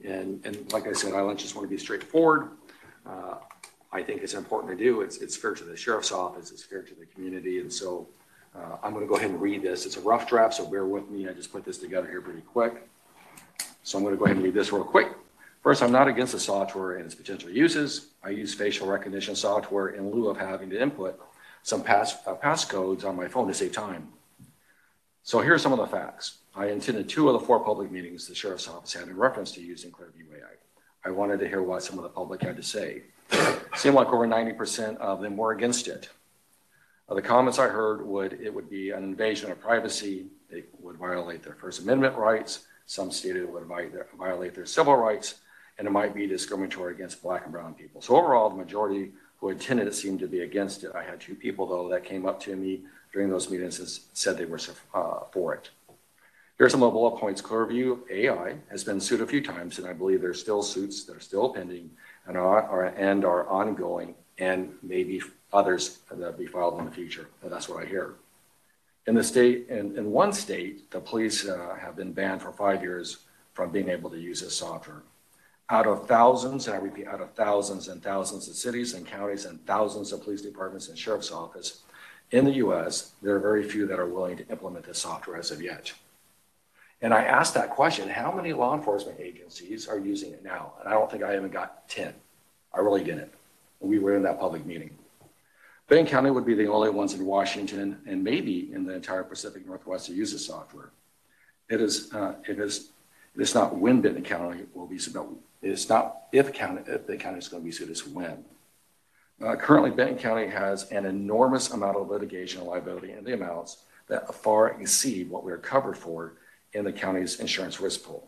And, and like I said, I just want to be straightforward. Uh, I think it's important to do. It's, it's fair to the sheriff's office. It's fair to the community. And so uh, I'm going to go ahead and read this. It's a rough draft, so bear with me. I just put this together here pretty quick. So I'm going to go ahead and read this real quick. First, I'm not against the software and its potential uses. I use facial recognition software in lieu of having to input some pass, uh, passcodes on my phone to save time. So here are some of the facts. I attended two of the four public meetings the sheriff's office had in reference to using Clearview A I. I wanted to hear what some of the public had to say. It seemed like over ninety percent of them were against it. Uh, the comments I heard would, it would be an invasion of privacy. It would violate their First Amendment rights. Some stated it would violate their civil rights, and it might be discriminatory against black and brown people. So overall, the majority who attended it seemed to be against it. I had two people, though, that came up to me during those meetings and said they were uh, for it. Here's some of the bullet points. Clearview A I has been sued a few times, and I believe there's still suits that are still pending and are, are, and are ongoing, and maybe others that will be filed in the future. And that's what I hear. In the state, in, in one state, the police uh, have been banned for five years from being able to use this software. Out of thousands, and I repeat, out of thousands and thousands of cities and counties and thousands of police departments and sheriff's office in the U S, there are very few that are willing to implement this software as of yet. And I asked that question, how many law enforcement agencies are using it now? And I don't think I even got ten. I really didn't. We were in that public meeting. Benton County would be the only ones in Washington and maybe in the entire Pacific Northwest to use this software. It is, uh, it is, it is not when Benton County will be sued. It's not if county, if the county is going to be sued, it's when. Uh, currently, Benton County has an enormous amount of litigation and liability in the amounts that far exceed what we are covered for in the county's insurance risk pool.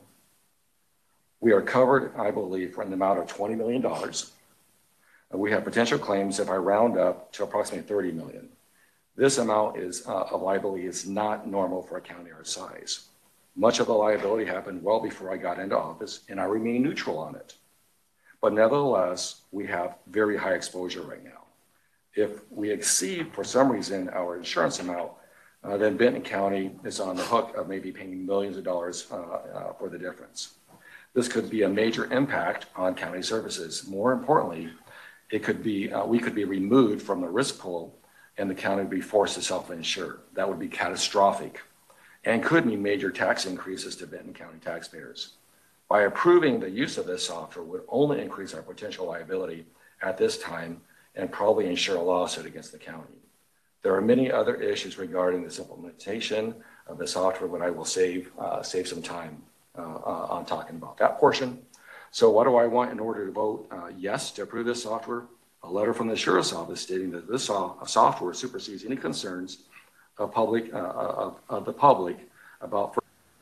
We are covered, I believe, for an amount of twenty million dollars. We have potential claims, if I round up, to approximately thirty million dollars. This amount is, uh, of liability is not normal for a county our size. Much of the liability happened well before I got into office, and I remain neutral on it. But nevertheless, we have very high exposure right now. If we exceed, for some reason, our insurance amount, uh, then Benton County is on the hook of maybe paying millions of dollars uh, uh, for the difference. This could be a major impact on county services. More importantly, it could be, uh, we could be removed from the risk pool and the county would be forced to self-insure. That would be catastrophic and could mean major tax increases to Benton County taxpayers. By approving the use of this software would only increase our potential liability at this time and probably ensure a lawsuit against the county. There are many other issues regarding this implementation of the software, but I will save, uh, save some time uh, uh, on talking about that portion. So what do I want in order to vote uh, yes to approve this software? A letter from the sheriff's office stating that this software supersedes any concerns of public uh, of, of the public about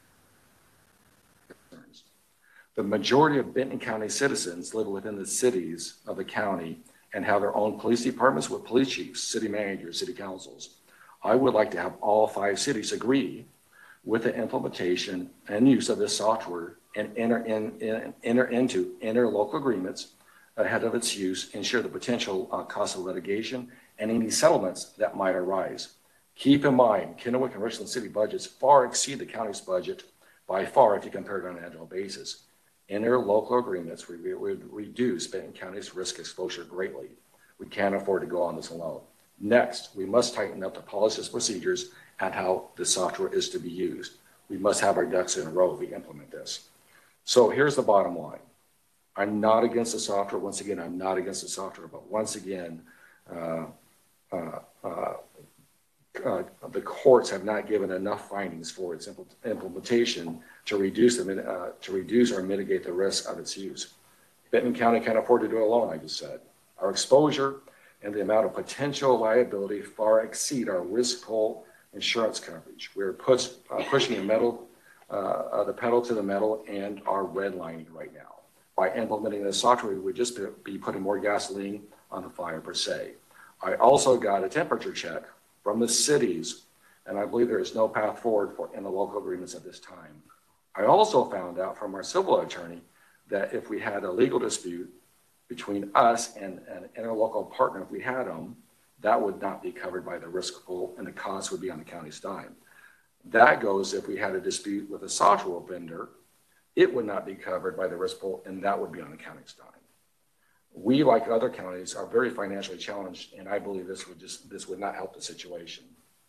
concerns. The majority of Benton County citizens live within the cities of the county and have their own police departments with police chiefs, city managers, city councils. I would like to have all five cities agree with the implementation and use of this software and enter, in, in, enter into interlocal agreements ahead of its use, ensure the potential uh, cost of litigation and any settlements that might arise. Keep in mind, Kennewick and Richland City budgets far exceed the county's budget by far if you compare it on an annual basis. Interlocal agreements would re reduce Benton County's risk exposure greatly. We can't afford to go on this alone. Next, we must tighten up the policies, procedures, and how the software is to be used. We must have our ducks in a row if we implement this. So here's the bottom line. I'm not against the software. Once again, I'm not against the software, but once again, uh, uh, uh, uh, the courts have not given enough findings for its impl implementation to reduce, the, uh, to reduce or mitigate the risk of its use. Benton County can't afford to do it alone, I just said. Our exposure and the amount of potential liability far exceed our risk pool insurance coverage. We're push, uh, pushing the metal, uh, uh, the pedal to the metal and are redlining right now. By implementing this software, we would just be putting more gasoline on the fire per se. I also got a temperature check from the cities, and I believe there is no path forward for interlocal agreements at this time. I also found out from our civil attorney that if we had a legal dispute between us and an interlocal partner, if we had them, that would not be covered by the risk pool and the cost would be on the county's dime. That goes if we had a dispute with a software vendor it would not be covered by the risk pool, and that would be on the county's dime. We, like other counties, are very financially challenged, and I believe this would just this would not help the situation.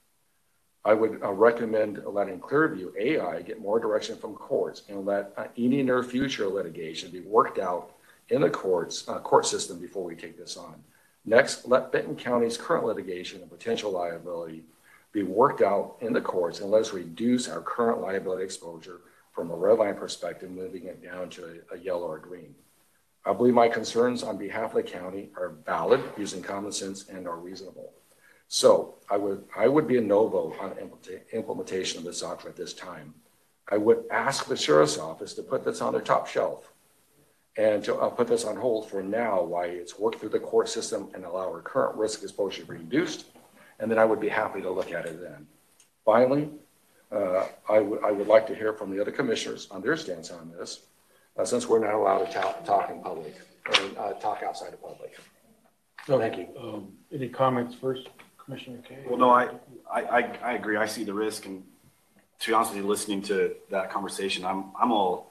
I would uh, recommend letting Clearview A I get more direction from courts and let uh, any near future litigation be worked out in the courts uh, court system before we take this on. Next, let Benton County's current litigation and potential liability be worked out in the courts, and let us reduce our current liability exposure from a red line perspective, moving it down to a, a yellow or green. I believe my concerns on behalf of the county are valid, using common sense, and are reasonable. So I would I would be a no vote on implementation of this offer at this time. I would ask the sheriff's office to put this on their top shelf and to uh, put this on hold for now while it's worked through the court system and allow our current risk exposure to be reduced. And then I would be happy to look at it then. Finally, uh, I, I would like to hear from the other commissioners on their stance on this, uh, since we're not allowed to talk, talk in public, or uh, talk outside of public. So thank you. Um, any comments first, Commissioner Kay? Well, no, I, I, I, I agree. I see the risk, and to be honest with you, listening to that conversation, I'm, I'm all,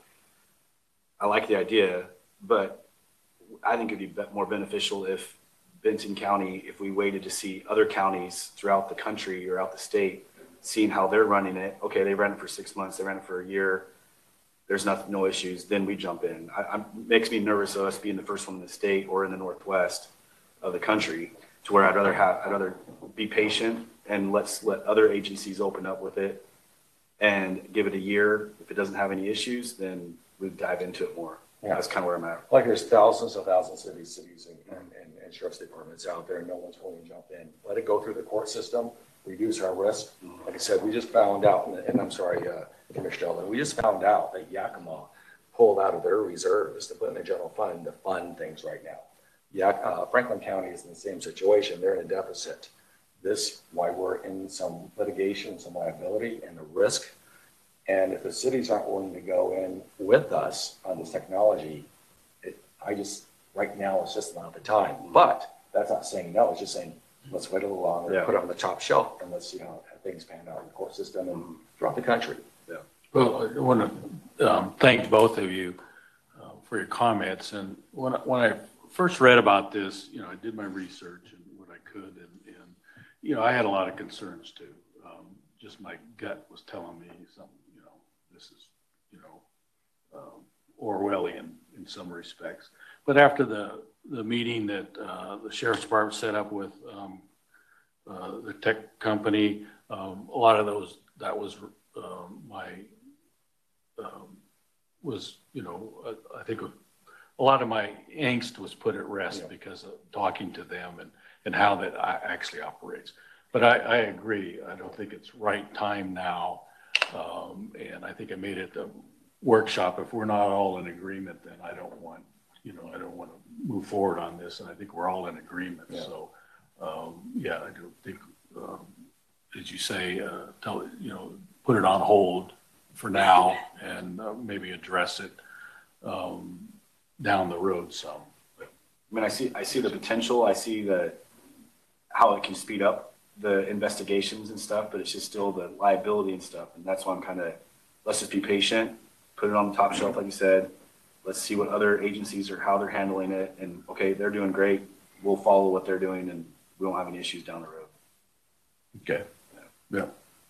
I like the idea, but I think it'd be more beneficial if Benton County, if we waited to see other counties throughout the country or out the state, seeing how they're running it. Okay, they ran it for six months, they ran it for a year. There's nothing, no issues. Then we jump in. I, I makes me nervous of us being the first one in the state or in the Northwest of the country, to where I'd rather have, I'd rather be patient and let's let other agencies open up with it and give it a year. If it doesn't have any issues, then we dive into it more. Yeah. That's kind of where I'm at. Like there's thousands of thousands of these cities and, and, and sheriff's departments out there, and no one's willing to jump in. Let it go through the court system, reduce our risk. Like I said, we just found out, and, and I'm sorry, uh, Commissioner Eldon, we just found out that Yakima pulled out of their reserves to put in the general fund to fund things right now. Yeah, uh, Franklin County is in the same situation. They're in a deficit. This why we're in some litigation, some liability, and the risk. And if the cities aren't willing to go in with us on this technology, it, I just, right now, it's just not the time. But that's not saying no. It's just saying, let's wait a little longer, Yeah. put it on the top shelf, and let's see how things pan out in the court system and throughout the country. Yeah. Well, I want to um, thank both of you uh, for your comments. And when, when I first read about this, you know, I did my research and what I could, and, and you know, I had a lot of concerns too. Um, just my gut was telling me something, you know, this is, you know, um, Orwellian in some respects. But after the, the meeting that uh, the Sheriff's Department set up with um, uh, the tech company, um, a lot of those, that was um, my, um, was, you know, I, I think a lot of my angst was put at rest yeah. because of talking to them and, and how that actually operates. But I, I agree. I don't think it's right time now. Um, and I think I made it the workshop. If we're not all in agreement, then I don't want, you know, I don't want to move forward on this. And I think we're all in agreement. Yeah. So, um, yeah, I don't think, um, as you say, uh, tell, you know, put it on hold for now and uh, maybe address it um, down the road some. I mean, I see, I see the potential. I see the, how it can speed up the investigations and stuff, but it's just still the liability and stuff. And that's why I'm kind of, let's just be patient, put it on the top shelf, like you said. Let's see what other agencies are, how they're handling it. And okay, they're doing great. We'll follow what they're doing and we won't have any issues down the road. Okay. Yeah.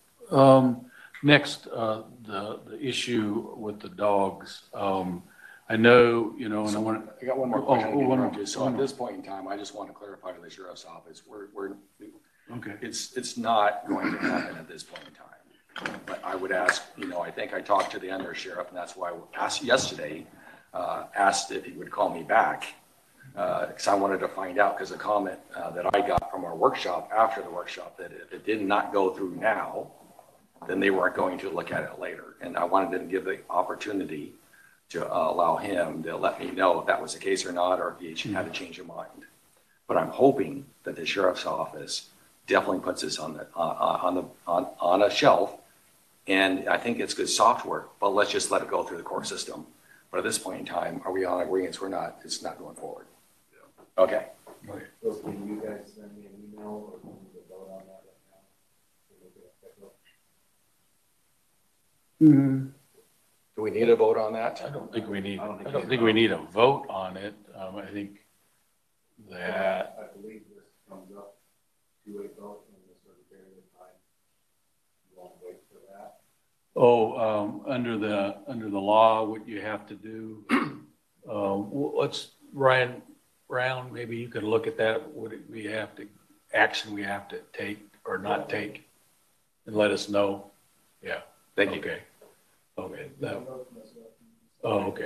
Um, next, uh, the, the issue with the dogs. Um, I know, you know, and I want to. I got one more question. Oh, one more. You. So at this point in time, I just want to clarify to the sheriff's office, we're, we're, okay. It's, it's not going to happen at this point in time. But I would ask, you know, I think I talked to the under sheriff, and that's why I asked yesterday, uh, asked if he would call me back, because uh, I wanted to find out, because the comment uh, that I got from our workshop after the workshop, that if it did not go through now, then they weren't going to look at it later. And I wanted to give the opportunity to uh, allow him to let me know if that was the case or not, or if he had to change his mind. But I'm hoping that the sheriff's office definitely puts this on the uh, on the on, on a shelf, and I think it's good software. But let's just let it go through the court system. But at this point in time, are we on agreement? We're not. It's not going forward. Yeah. Okay. Okay. So can you guys send me an email, or can we vote on that right now? Mm-hmm. Do we need a vote on that? I don't think we need, I I don't think don't we think we need a vote on it. Um, I think that, I believe this comes up to a vote in this sort of period of time. You want to wait for that? oh, um, under the, under the law, what you have to do, um, let's, Ryan Brown, maybe you could look at that, what it- we have to, action we have to take or not take, and let us know. Yeah. Thank you. Okay. Okay. That, oh, okay.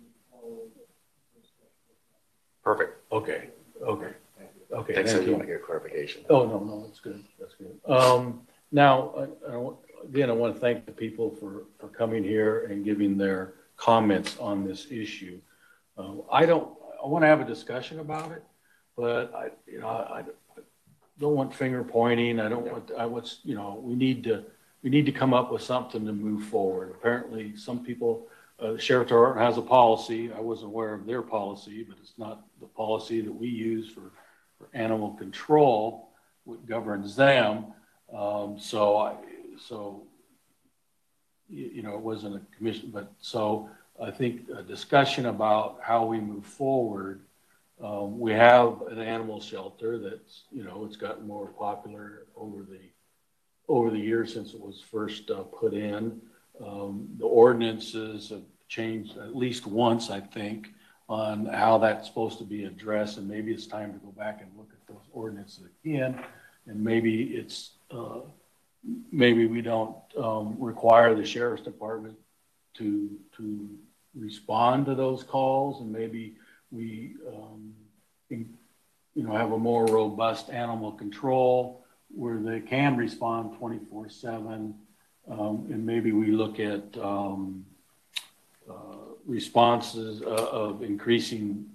Perfect. Okay. Okay. Okay. Thanks, thank I you. want to get clarification. Oh, no, no, that's good. That's good. Um, now, I, I, want- again, I want to thank the people for, for coming here and giving their comments on this issue. Um, I don't, I want to have a discussion about it, but I, you know, I, I don't want finger pointing. I don't want, I was, you know, we need to, we need to come up with something to move forward. Apparently, some people, uh, the sheriff's department has a policy. I wasn't aware of their policy, but it's not the policy that we use for, for animal control, what governs them. Um, so I, so, you, you know, it wasn't a commission, but so I think a discussion about how we move forward. Um, we have an animal shelter that's, you know, it's gotten more popular over the, over the years since it was first uh, put in. Um, the ordinances have changed at least once, I think, on how that's supposed to be addressed. And maybe it's time to go back and look at those ordinances again. And maybe it's, uh, maybe we don't um, require the sheriff's department to, to respond to those calls. And maybe we, um, can, you know, have a more robust animal control where they can respond twenty-four seven. Um, and maybe we look at um, uh, responses uh, of increasing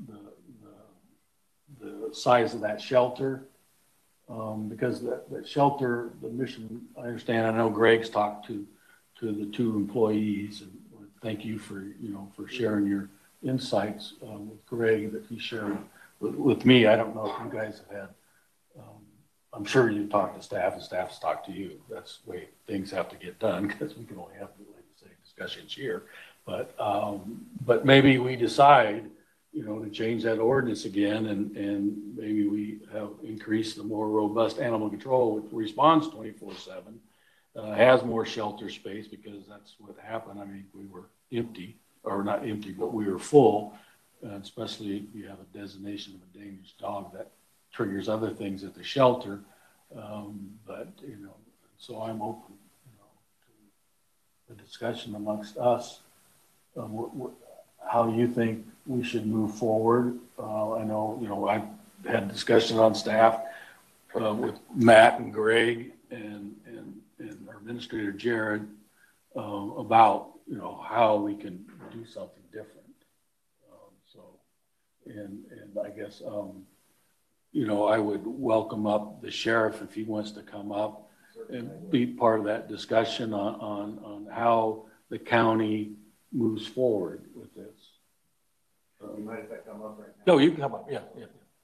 the, the, the size of that shelter. Um, because that, that shelter, the mission, I understand, I know Greg's talked to, to the two employees, and thank you for, you know, for sharing your insights um, with Greg that he shared with, with me. I don't know if you guys have had, um, I'm sure you've talked to staff and staff has talked to you. That's the way things have to get done because we can only have, like I say, discussions here. But, um, but maybe we decide, you know, to change that ordinance again, and, and maybe we have increased the more robust animal control, which responds twenty-four seven, uh, has more shelter space, because that's what happened. I mean, we were empty, or not empty, but we were full, and especially if you have a designation of a dangerous dog, that triggers other things at the shelter. Um, but, you know, so I'm open, you know, to the discussion amongst us. Um, what, what, how you think we should move forward. Uh, I know, you know, I've had discussions on staff uh, with Matt and Greg and, and, and our administrator, Jared, uh, about, you know, how we can do something different. Um, so, and, and I guess, um, you know, I would welcome up the sheriff if he wants to come up and be part of that discussion on, on, on how the county moves forward with this. Um, you mind if I come up right now? No, you can come up. Yeah, yeah.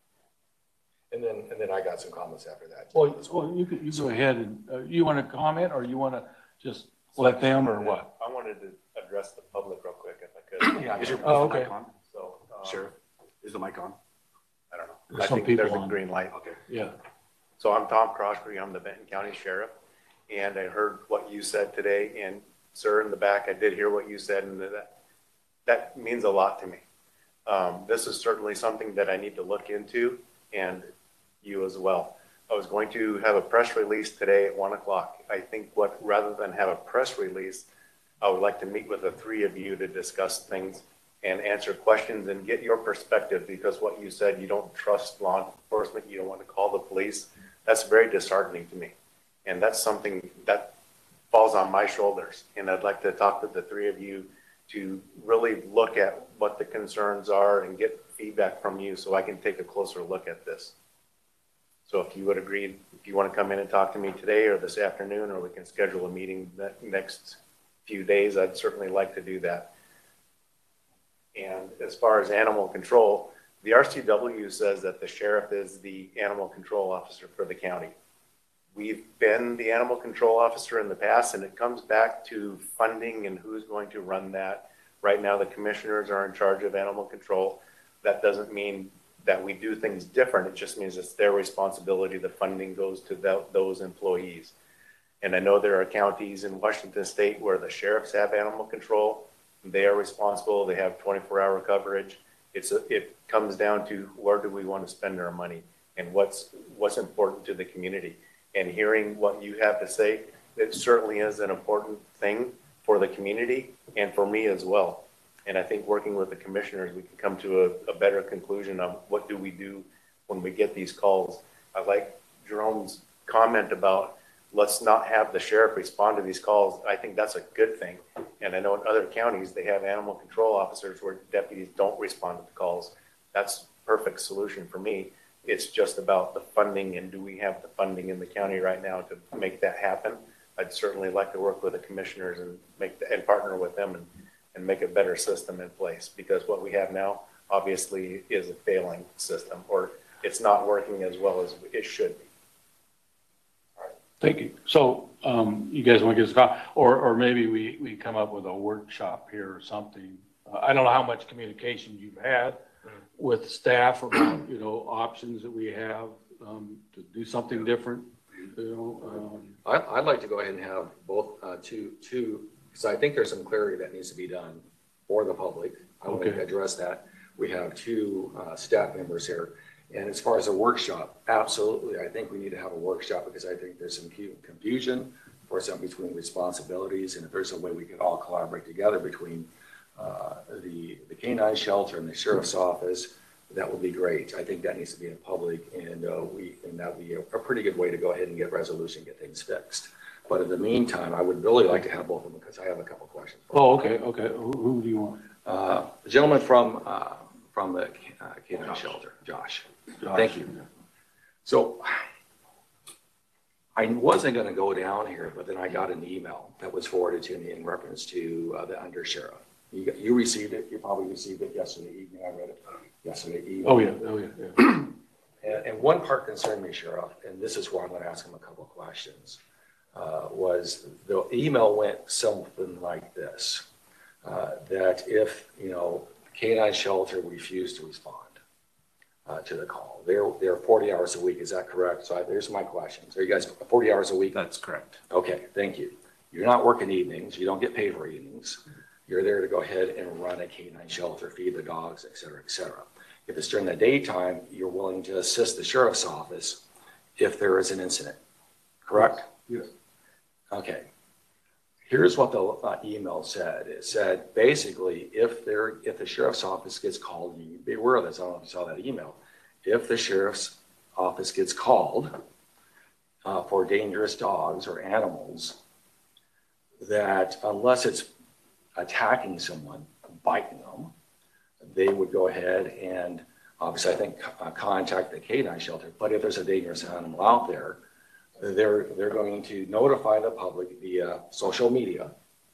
And then, and then I got some comments after that. Well, well, you could, you go ahead and, uh, you want to comment, or you want to just let them, or what? I wanted to address the public real quick if I could. Yeah, is your, Oh, is the okay. mic on? So, um, Sure. Is the mic on? I don't know. There's I some think people there's a on. green light. Okay. Yeah. So I'm Tom Crossbury. I'm the Benton County Sheriff. And I heard what you said today. And sir, in the back, I did hear what you said. And that, that means a lot to me. Um, this is certainly something that I need to look into, and you as well. I was going to have a press release today at one o'clock. I think what, rather than have a press release, I would like to meet with the three of you to discuss things and answer questions and get your perspective, because what you said, you don't trust law enforcement, you don't want to call the police. That's very disheartening to me. And that's something that falls on my shoulders. And I'd like to talk with the three of you to really look at what the concerns are and get feedback from you so I can take a closer look at this. So if you would agree, if you want to come in and talk to me today or this afternoon, or we can schedule a meeting the next few days, I'd certainly like to do that. And as far as animal control, the R C W says that the sheriff is the animal control officer for the county. we've been the animal control officer in the past, and it comes back to funding and who's going to run that. Right now, the commissioners are in charge of animal control. That doesn't mean that we do things different. It just means it's their responsibility. The funding goes to the, those employees. And I know there are counties in Washington State where the sheriffs have animal control. They are responsible. They have twenty-four hour coverage. It's a, it comes down to where do we want to spend our money and what's what's important to the community. And hearing what you have to say, it certainly is an important thing for the community and for me as well. And I think working with the commissioners, we can come to a, a better conclusion on what do we do when we get these calls. I like Jerome's comment about let's not have the sheriff respond to these calls. I think that's a good thing. And I know in other counties, they have animal control officers where deputies don't respond to the calls. That's a perfect solution for me. It's just about the funding, and do we have the funding in the county right now to make that happen? I'd certainly like to work with the commissioners and make the, and partner with them and, and make a better system in place, because what we have now obviously is a failing system, or it's not working as well as it should be. Thank you. So um, you guys want to get us, or or maybe we, we come up with a workshop here or something. Uh, I don't know how much communication you've had with staff about, you know, options that we have um, to do something different. You know, um, I, I'd like to go ahead and have both uh, two, two, because I think there's some clarity that needs to be done for the public. I want Okay. to address that. We have two uh, staff members here. And as far as a workshop, absolutely, I think we need to have a workshop, because I think there's some cu- confusion for some between responsibilities. And if there's a way we could all collaborate together between uh, the, the canine shelter and the sheriff's office, that would be great. I think that needs to be in public, and uh, we, and that would be a, a pretty good way to go ahead and get resolution, get things fixed. But in the meantime, I would really like to have both of them, because I have a couple questions. oh, okay, okay. Who, who do you want? Uh, the gentleman from, uh, from the uh, canine shelter, Josh. Josh. Thank you. So I wasn't going to go down here, but then I got an email that was forwarded to me in reference to uh, the undersheriff. You, you received it. You probably received it yesterday evening. I read it yesterday evening. Oh, yeah. Oh, yeah. yeah. And, and one part concerned me, Sheriff, and this is where I'm going to ask him a couple of questions, uh, was the email went something like this, uh, that if, you know, canine shelter refused to respond uh, to the call, they're, they're forty hours a week. Is that correct? So I, there's my questions. Are you guys forty hours a week? That's correct. Okay, thank you. You're not working evenings. You don't get paid for evenings. You're there to go ahead and run a canine shelter, feed the dogs, et cetera, et cetera. If it's during the daytime, you're willing to assist the sheriff's office if there is an incident, correct? Yes. Okay. Here's what the uh, email said. It said, basically, if there, if the sheriff's office gets called, you be aware of this, I don't know if you saw that email. If the sheriff's office gets called uh, for dangerous dogs or animals, that unless it's attacking someone, biting them, they would go ahead and obviously, I think, uh, contact the canine shelter. But if there's a dangerous animal out there, they're they're going to notify the public via social media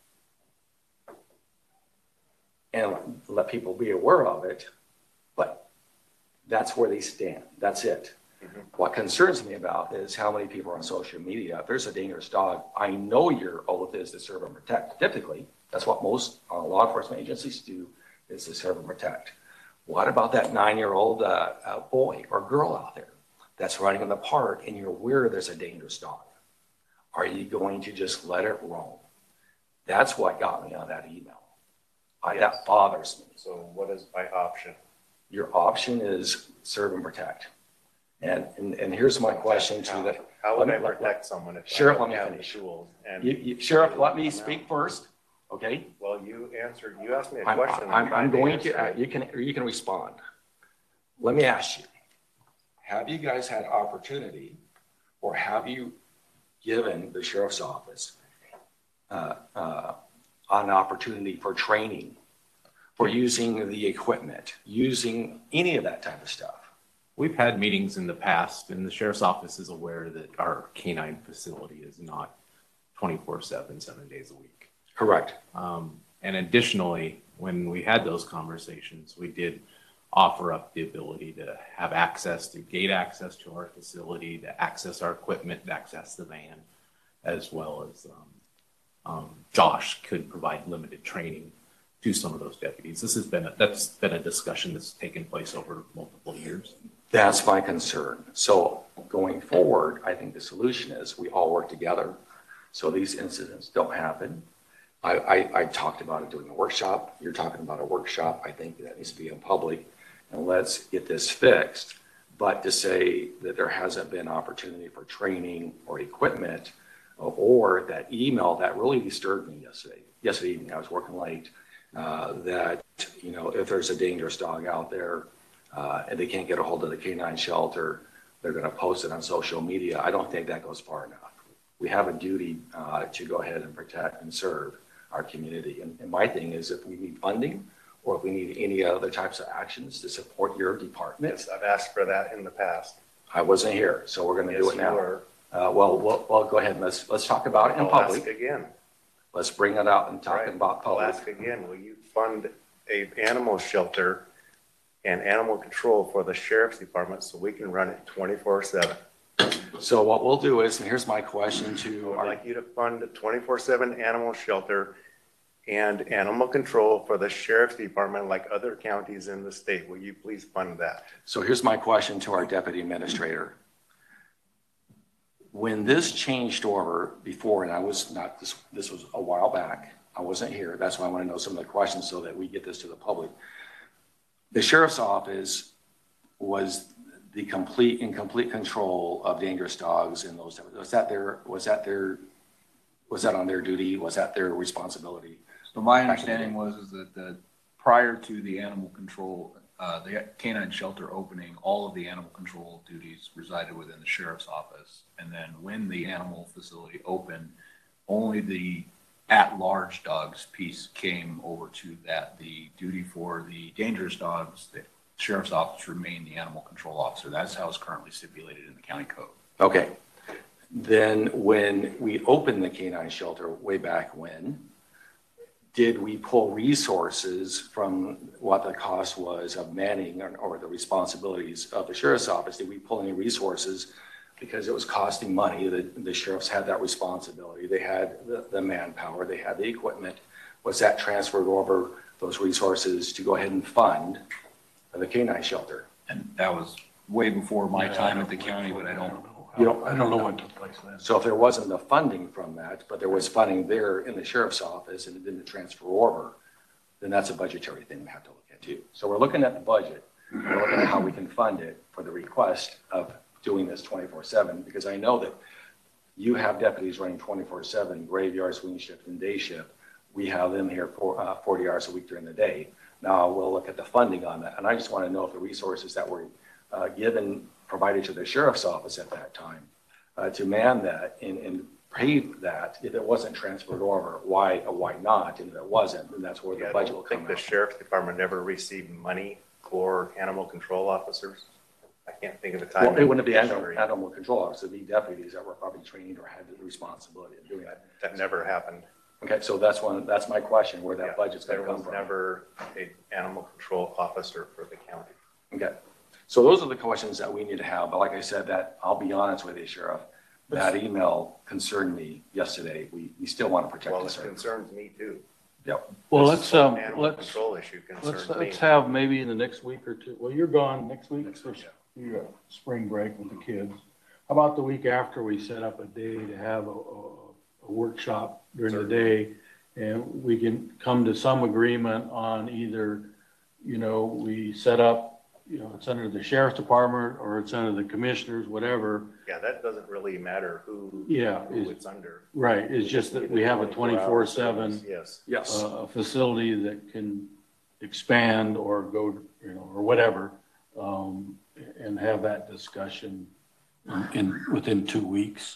and let people be aware of it. But that's where they stand. That's it. Mm-hmm. What concerns me about is how many people are on social media. If there's a dangerous dog, I know your oath is to serve and protect. Typically, that's what most uh, law enforcement agencies do, is to serve and protect. What about that nine-year-old uh, uh, boy or girl out there that's running in the park and you're aware there's a dangerous dog? Are you going to just let it roam? That's what got me on that email. I, Yes. That bothers me. So what is my option? Your option is serve and protect. And, and, and here's my question to the. How would I let me- protect someone if Sheriff, I let don't me have finish. the tools? And You, you, Sheriff, let me speak first, okay? Well, you answered, you asked me a I'm, question. I'm, I'm trying going answer to, uh, it. you can, or you can respond. Let me ask you, have you guys had opportunity, or have you given the sheriff's office uh, uh, an opportunity for training, for using the equipment, using any of that type of stuff? We've had meetings in the past, and the sheriff's office is aware that our canine facility is not twenty-four seven, seven days a week. Correct. Um, and additionally, when we had those conversations, we did offer up the ability to have access to gate access to our facility, to access our equipment, to access the van, as well as um, um, Josh could provide limited training to some of those deputies. This has been a, that's been a discussion that's taken place over multiple years. That's my concern. So going forward, I think the solution is we all work together so these incidents don't happen. I, I, I talked about it doing a workshop. You're talking about a workshop. I think that needs to be in public, and let's get this fixed. But to say that there hasn't been opportunity for training or equipment, or that email that really disturbed me yesterday. Yesterday evening, I was working late. Uh, that, you know, if there's a dangerous dog out there uh, and they can't get a hold of the canine shelter, they're going to post it on social media. I don't think that goes far enough. We have a duty uh, to go ahead and protect and serve our community. And, and my thing is, if we need funding or if we need any other types of actions to support your department. Yes, I've asked for that in the past. I wasn't here, so we're going to Yes, do it you now. were. Uh, well, well, well, go ahead and let's, let's talk about it in I'll public. ask again. Let's bring it out and talk Right. about I'll public. ask again, will you fund a animal shelter and animal control for the sheriff's department so we can run it twenty-four seven? So what we'll do is, and here's my question I to would our, like you to fund a twenty-four seven animal shelter and animal control for the sheriff's department like other counties in the state. Will you please fund that? so here's my question to our deputy administrator. When this changed over before, and I was not, this, this was a while back, I wasn't here. That's why I want to know some of the questions so that we get this to the public. The sheriff's office was the complete, in complete control of dangerous dogs and those. Was that their, was that their, was that on their duty? Was that their responsibility? So my understanding was is that the, prior to the animal control, uh, the canine shelter opening, all of the animal control duties resided within the sheriff's office. And then when the animal facility opened, only the at-large dogs piece came over to that. The duty for the dangerous dogs, the sheriff's office remained the animal control officer. That's how it's currently stipulated in the county code. Okay. Then when we opened the canine shelter way back when, did we pull resources from what the cost was of manning or, or the responsibilities of the sheriff's office? Did we pull any resources because it was costing money? The, the sheriffs had that responsibility. They had the, the manpower, they had the equipment. Was that transferred over those resources to go ahead and fund the canine shelter? And that was way before my time at the county, but I don't. You don't, I don't know what took place then. So if there wasn't the funding from that, but there was funding there in the sheriff's office and it didn't transfer over, then that's a budgetary thing we have to look at too. So we're looking at the budget, we're looking at how we can fund it for the request of doing this twenty-four seven, because I know that you have deputies running twenty-four seven, graveyard, swing shift, and day shift. We have them here for uh, forty hours a week during the day. Now we'll look at the funding on that. And I just want to know if the resources that were uh, given provided to the sheriff's office at that time uh, to man that and, and pay that, if it wasn't transferred over, why or why not? And if it wasn't, then that's where the Yeah, I budget will don't come think the out. sheriff's department ever received money for animal control officers. I can't think of a time. Well, it wouldn't be in animal, history animal control officers, it'd be deputies that were probably trained or had the responsibility of doing that. That never happened. Okay, so that's one, that's my question, where that Yeah, budget's gonna There come was from. never an animal control officer for the county. Okay, so those are the questions that we need to have, but like I said, that, I'll be honest with you, Sheriff, that email concerned me yesterday. We, we still want to protect Well, the it service. concerns me too. Yep. Well, This let's, um, Animal let's, control issue let's, concerns me. let's have maybe in the next week or two, well, you're gone next week for your spring break with the kids. How about the week after we set up a day to have a, a, a workshop during the day? And we can come to some agreement on either, you know, we set up, you know, it's under the sheriff's department or it's under the commissioners, whatever. Yeah, that doesn't really matter who, Yeah, who is- it's under. Right, it's just that we have a twenty-four seven. Yes. Yes. A facility that can expand or go, you know, or whatever, um, and have that discussion in, within two weeks.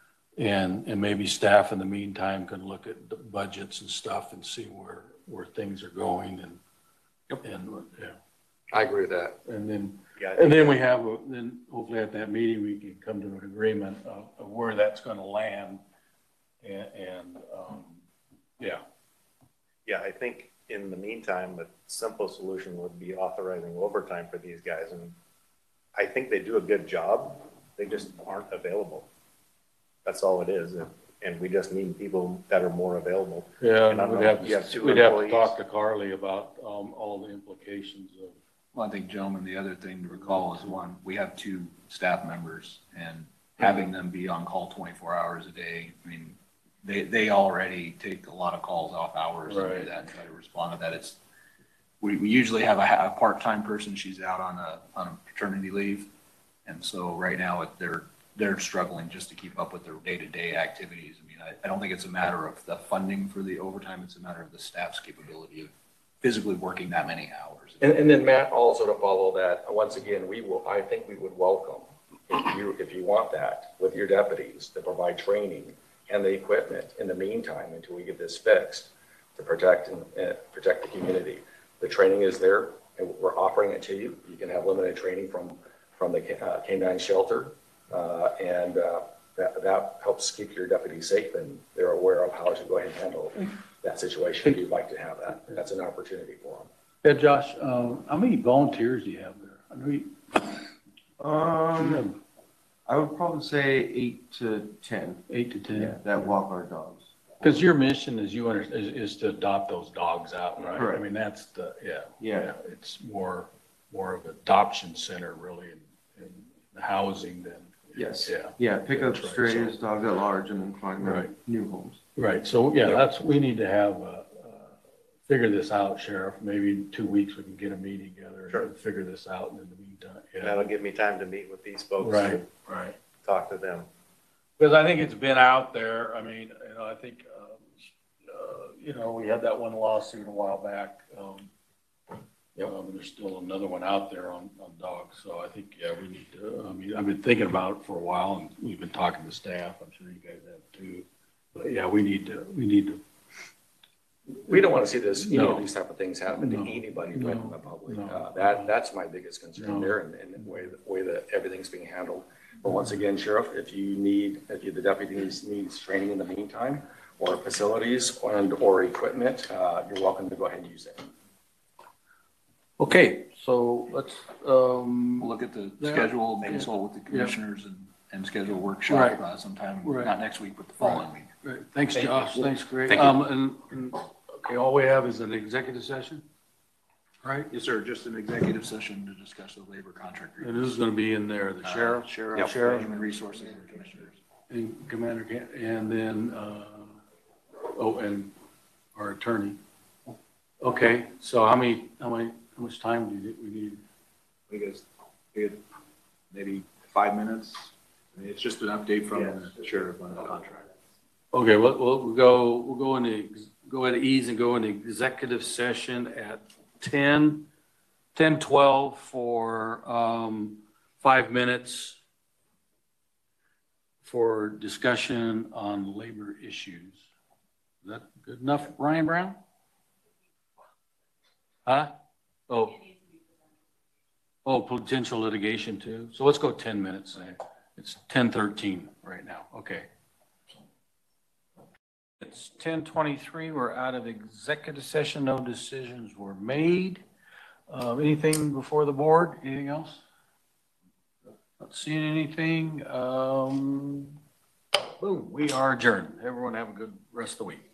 And, and maybe staff in the meantime can look at the budgets and stuff and see where, where things are going and, and, yeah. I agree with that. And then, Yeah, and then we have, a- then hopefully at that meeting, we can come to an agreement of, of where that's gonna land. And, and, um, yeah. Yeah, I think in the meantime, the simple solution would be authorizing overtime for these guys. And I think they do a good job. They just aren't available. That's all it is. And, and we just need people that are more available. Yeah, And I and don't we'd know have, if you have to- two we'd have to employees. talk to Carly about, um, all the implications of. Well, I think, gentlemen, the other thing to recall is one, we have two staff members and having them be on call twenty-four hours a day. I mean, they, they already take a lot of calls off hours and do Right. that and try to respond to that. It's, we, we usually have a, ha- a part-time person. She's out on a, on a paternity leave. And so right now it- they're, they're struggling just to keep up with their day-to-day activities. I mean, I, I don't think it's a matter of the funding for the overtime. It's a matter of the staff's capability of physically working that many hours. And, and then Matt, also to follow that, once again, we will, I think we would welcome, if you, if you want that, with your deputies to provide training and the equipment in the meantime until we get this fixed to protect and, uh, protect the community. The training is there and we're offering it to you. You can have limited training from, from the uh, canine shelter. Uh, and uh, that, that helps keep your deputies safe and they're aware of how to go ahead and handle that situation if you'd like to have that. That's an opportunity for them. Yeah, Josh, um, how many volunteers do you have there? I know you, Um, I would probably say eight to ten. Eight to ten. Yeah, that walk our dogs. because your mission, as you understand, is, is to adopt those dogs out, right? Correct. I mean, that's the, yeah. Yeah. It's more, more of an adoption center really in, in housing than. Yes. Yeah. Yeah, pick up That's right. strays, dogs at large, and then find them Right. new homes. Right, so yeah, Yep. that's, we need to have, uh, uh, figure this out, Sheriff. Maybe in two weeks we can get a meeting together Sure. and figure this out in the meantime. And Yeah. that'll give me time to meet with these folks. Right, and right. Talk to them. Because I think it's been out there. I mean, you know, I think, um, uh, you know, we had that one lawsuit a while back. Um, Yep. um, and there's still another one out there on, on dogs. So I think, yeah, we need to, I mean, I've been thinking about it for a while and we've been talking to staff. I'm sure you guys have too. But yeah, we need to, we need to. We don't want to see this, you know, No. these type of things happen to No. anybody No. within the public. No. Uh, that, that's my biggest concern No. there and, and the way, the way that everything's being handled. But once again, Sheriff, if you need, if you, the deputies needs training in the meantime, or facilities and or equipment, uh, you're welcome to go ahead and use it. Okay, so let's, um. We'll look at the Yeah. schedule, consult with the Yeah. commissioners and, and schedule a workshop Right. uh, sometime, Right. not next week, but the following Right. week. Right. Thanks, Thank you. Josh. Thanks, Greg. Thank you. Um, and, and, okay, all we have is an executive session, right? Yes, sir, just an executive session to discuss the labor contract. And who's gonna be in there, the Uh, sheriff? Sheriff, Yep. Sheriff. Human Resources and Commissioners. And Commander, Can- and then, uh, oh, and our attorney. Okay, so how many, how many, how much time do you, we need? I guess, maybe five minutes. I mean, it's just an update from the sheriff on the contract. Okay, we'll, we'll go, we'll go into, go at ease and go into executive session at ten, ten twelve for, um, five minutes for discussion on labor issues. Is that good enough, Ryan Brown? Huh? Oh. Oh, potential litigation too. So let's go ten minutes. Say. It's ten thirteen right now. Okay. It's ten twenty-three. We're out of executive session. No decisions were made. Uh, anything before the board? Anything else? Not seeing anything. Um, boom, we are adjourned. Everyone have a good rest of the week.